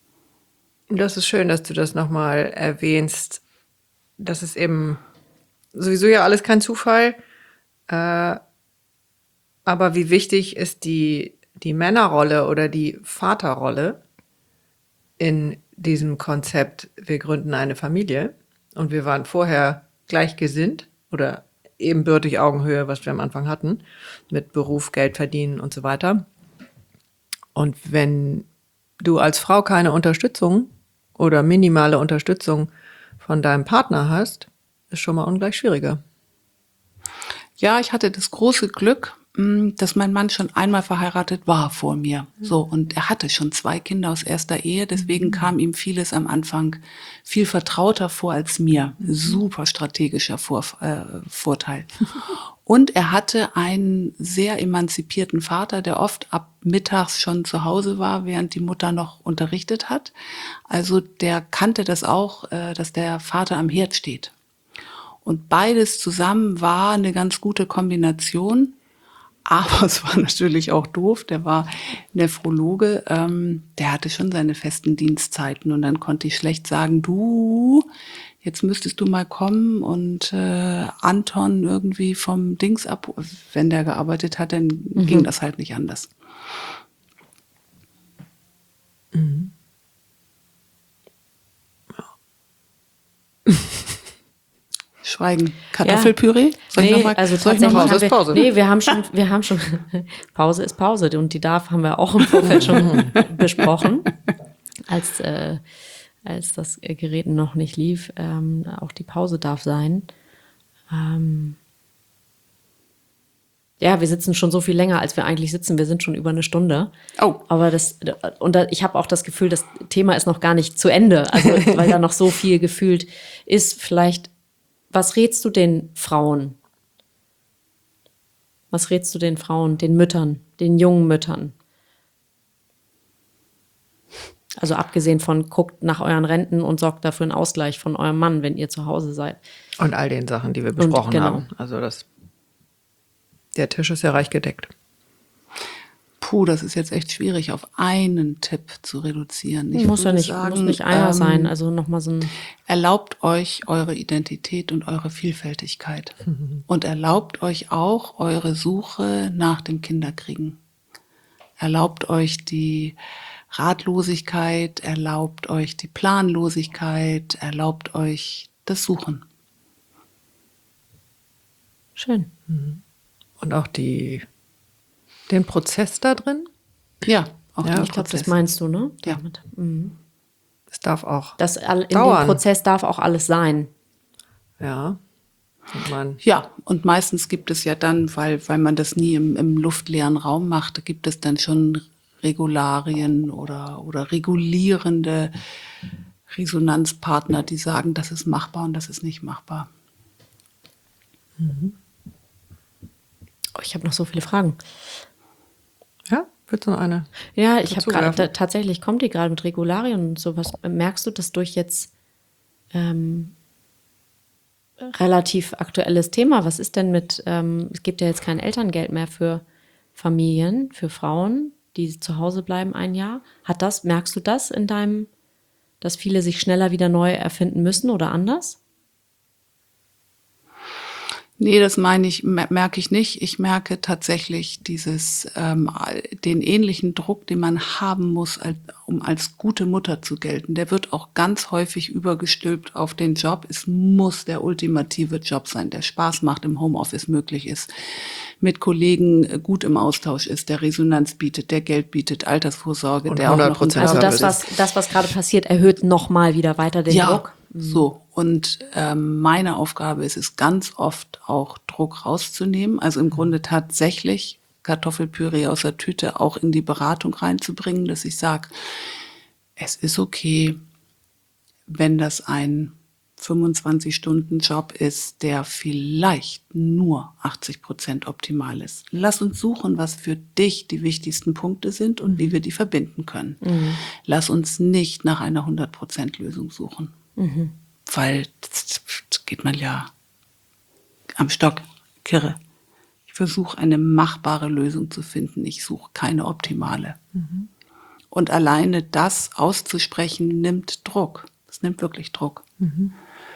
Das ist schön, dass du das nochmal erwähnst. Das ist eben sowieso ja alles kein Zufall. Äh, aber wie wichtig ist die, die Männerrolle oder die Vaterrolle in diesem Konzept, wir gründen eine Familie und wir waren vorher gleichgesinnt oder ebenbürtig Augenhöhe, was wir am Anfang hatten, mit Beruf, Geld verdienen und so weiter. Und wenn du als Frau keine Unterstützung oder minimale Unterstützung von deinem Partner hast, ist schon mal ungleich schwieriger. Ja, ich hatte das große Glück, mh, dass mein Mann schon einmal verheiratet war vor mir. So, und er hatte schon zwei Kinder aus erster Ehe, deswegen kam ihm vieles am Anfang viel vertrauter vor als mir. Super strategischer vor, äh, Vorteil. Und er hatte einen sehr emanzipierten Vater, der oft ab mittags schon zu Hause war, während die Mutter noch unterrichtet hat. Also der kannte das auch, äh, dass der Vater am Herd steht. Und beides zusammen war eine ganz gute Kombination. Aber es war natürlich auch doof. Der war Nephrologe. Ähm, der hatte schon seine festen Dienstzeiten. Und dann konnte ich schlecht sagen, du, jetzt müsstest du mal kommen und äh, Anton irgendwie vom Dings ab. Wenn der gearbeitet hat, dann mhm. ging das halt nicht anders. Mhm. Schweigen. Kartoffelpüree? Soll nee, ich noch mal, also soll ich noch tatsächlich mal? Pause ist Pause. Nee, wir haben schon, wir haben schon, Pause ist Pause und die darf, haben wir auch im Vorfeld schon besprochen, als, äh, als das Gerät noch nicht lief. Ähm, auch die Pause darf sein. Ähm, ja, wir sitzen schon so viel länger, als wir eigentlich sitzen. Wir sind schon über eine Stunde. Oh. Aber das, und da, ich habe auch das Gefühl, das Thema ist noch gar nicht zu Ende, also weil da noch so viel gefühlt ist. Vielleicht, was rätst du den Frauen? Was rätst du den Frauen, den Müttern, den jungen Müttern? Also abgesehen von, guckt nach euren Renten und sorgt dafür einen Ausgleich von eurem Mann, wenn ihr zu Hause seid. Und all den Sachen, die wir besprochen genau. haben. Also das, der Tisch ist ja reich gedeckt. Puh, das ist jetzt echt schwierig, auf einen Tipp zu reduzieren. Ich muss ja würde nicht, sagen, muss nicht einer ähm, sein, also nochmal so ein... Erlaubt euch eure Identität und eure Vielfältigkeit. Und erlaubt euch auch eure Suche nach dem Kinderkriegen. Erlaubt euch die Ratlosigkeit, erlaubt euch die Planlosigkeit, erlaubt euch das Suchen. Schön. Und auch die, den Prozess da drin. Ja, auch Ja, den Ich glaube, das Prozess. meinst du, ne? Ja. Damit. Mhm. Es darf auch Das all- in dauern. dem Prozess darf auch alles sein. Ja. Und man, Ja, und meistens gibt es ja dann, weil, weil man das nie im, im luftleeren Raum macht, gibt es dann schon Regularien oder, oder regulierende Resonanzpartner, die sagen, das ist machbar und das ist nicht machbar. Oh, ich habe noch so viele Fragen. ja, wird so eine. Ja, ich habe Dazu gerade, werfen. da- tatsächlich kommt die gerade mit Regularien und sowas. Merkst du, dass durch jetzt ähm, relativ aktuelles Thema, was ist denn mit, ähm, es gibt ja jetzt kein Elterngeld mehr für Familien, für Frauen, die zu Hause bleiben ein Jahr. Hat das, merkst du das in deinem, dass viele sich schneller wieder neu erfinden müssen oder anders? Nee, das meine ich, mer- merke ich nicht. Ich merke tatsächlich dieses, ähm, den ähnlichen Druck, den man haben muss, als, um als gute Mutter zu gelten. Der wird auch ganz häufig übergestülpt auf den Job. Es muss der ultimative Job sein, der Spaß macht, im Homeoffice möglich ist, mit Kollegen äh, gut im Austausch ist, der Resonanz bietet, der Geld bietet, Altersvorsorge, Und der auch noch ein hundert Prozent Also das, Service. was, das, was gerade passiert, erhöht nochmal wieder weiter den ja, Druck. so. Und ähm, meine Aufgabe ist es ganz oft auch Druck rauszunehmen. Also im Grunde tatsächlich Kartoffelpüree aus der Tüte auch in die Beratung reinzubringen, dass ich sage, es ist okay, wenn das ein fünfundzwanzig-Stunden-Job ist, der vielleicht nur achtzig Prozent optimal ist. Lass uns suchen, was für dich die wichtigsten Punkte sind und wie wir die verbinden können. Mhm. Lass uns nicht nach einer hundert Prozent Lösung suchen. Mhm. Weil das geht man ja am Stock, kirre. Ich versuche eine machbare Lösung zu finden. Ich suche keine optimale. Mhm. Und alleine das auszusprechen nimmt Druck. Es nimmt wirklich Druck. Mhm.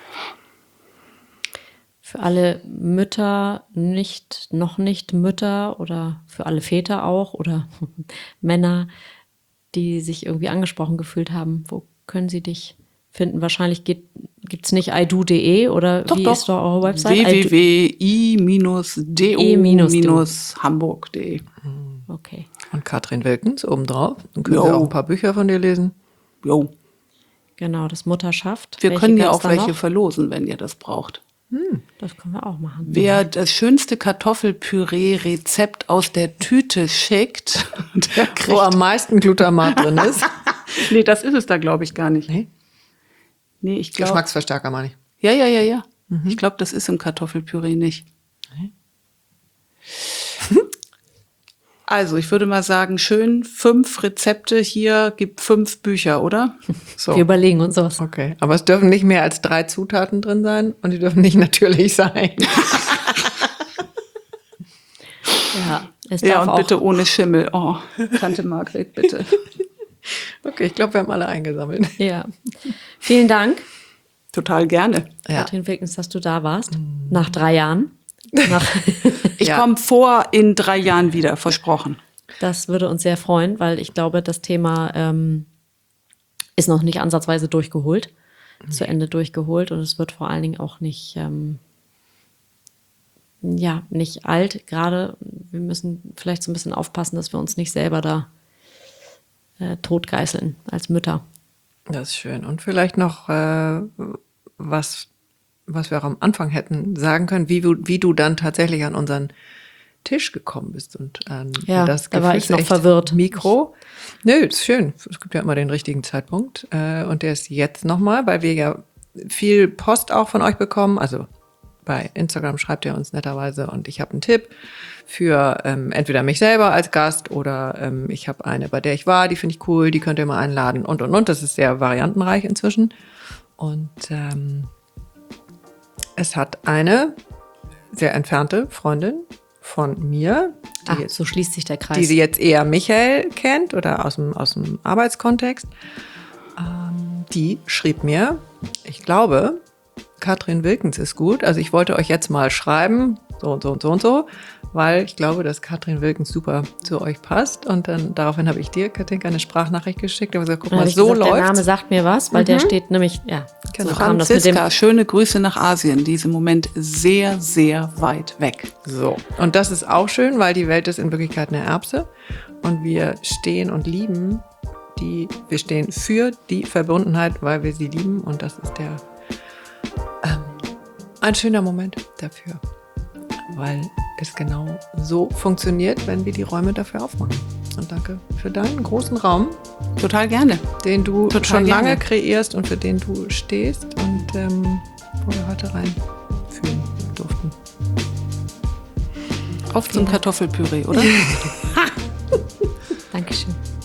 Für alle Mütter, nicht, noch nicht Mütter oder für alle Väter auch oder Männer, die sich irgendwie angesprochen gefühlt haben, wo können sie dich finden? Wahrscheinlich gibt es nicht i do punkt de oder Doch, wie doch. ist da eure Website? w w w punkt i dash hamburg punkt de. Okay. Und Katrin Wilkens obendrauf. Dann können wir Jo. auch ein paar Bücher von dir lesen. Jo. Genau, das Mutterschaft. Wir Welche können ja gab's auch da welche noch? verlosen, wenn ihr das braucht. Das können wir auch machen. Wer das schönste Kartoffelpüree-Rezept aus der Tüte schickt, der kriegt... Wo am meisten Glutamat drin ist. Nee, das ist es da, glaube ich, gar nicht. Nee? Nee, ich glaube... Geschmacksverstärker meine ich. Ja, ja, ja, ja. Ich glaube, das ist im Kartoffelpüree nicht. Also, ich würde mal sagen, schön fünf Rezepte hier, gibt fünf Bücher, oder? So. Wir überlegen uns was. Okay, aber es dürfen nicht mehr als drei Zutaten drin sein und die dürfen nicht natürlich sein. Ja, es Ja, darf und auch, bitte ohne Schimmel. Oh, Tante Margret, bitte. Okay, ich glaube, wir haben alle eingesammelt. Ja. Vielen Dank, Total gerne. Ja. Katrin Wilkens, dass du da warst. Nach drei Jahren. Nach Ich Ja. komme vor in drei Jahren wieder, versprochen. Das würde uns sehr freuen, weil ich glaube, das Thema ähm, ist noch nicht ansatzweise durchgeholt, zu Ende durchgeholt und es wird vor allen Dingen auch nicht, ähm, ja, nicht alt. Gerade wir müssen vielleicht so ein bisschen aufpassen, dass wir uns nicht selber da äh, totgeißeln als Mütter. Das ist schön. Und vielleicht noch äh, was, was wir auch am Anfang hätten sagen können, wie, du- wie du dann tatsächlich an unseren Tisch gekommen bist und an Ja, das da war ich noch gefühlsecht verwirrt. Mikro. Nö, ist schön. Es gibt ja immer den richtigen Zeitpunkt. Äh, und der ist jetzt nochmal, weil wir ja viel Post auch von euch bekommen. Also bei Instagram schreibt ihr uns netterweise und ich habe einen Tipp für ähm, entweder mich selber als Gast oder ähm, ich habe eine, bei der ich war, die finde ich cool, die könnt ihr mal einladen und und und. Das ist sehr variantenreich inzwischen. Und ähm, es hat eine sehr entfernte Freundin von mir, die, Ach, jetzt, so schließt sich der Kreis. die sie jetzt eher Michael kennt oder aus dem, aus dem Arbeitskontext. Ähm, die schrieb mir, ich glaube, Katrin Wilkens ist gut. Also ich wollte euch jetzt mal schreiben, so und so und so und so, weil ich glaube, dass Katrin Wilkens super zu euch passt. Und dann daraufhin habe ich dir, Katinka, eine Sprachnachricht geschickt. Und gesagt, guck Dann mal, hab ich so gesagt, der Name läuft. sagt mir was, weil der steht nämlich, ja, Genau. so kam das mit dem. Franziska, schöne Grüße nach Asien. Die ist im Moment sehr, sehr weit weg. So. Und das ist auch schön, weil die Welt ist in Wirklichkeit eine Erbse. Und wir stehen und lieben die, wir stehen für die Verbundenheit, weil wir sie lieben. Und das ist der ähm, ein schöner Moment dafür. Weil es genau so funktioniert, wenn wir die Räume dafür aufmachen. Und danke für deinen großen Raum. Total gerne. Den du Total schon gerne. lange kreierst und für den du stehst und ähm, wo wir heute reinfühlen durften. Auf zum Kartoffelpüree, oder? Dankeschön.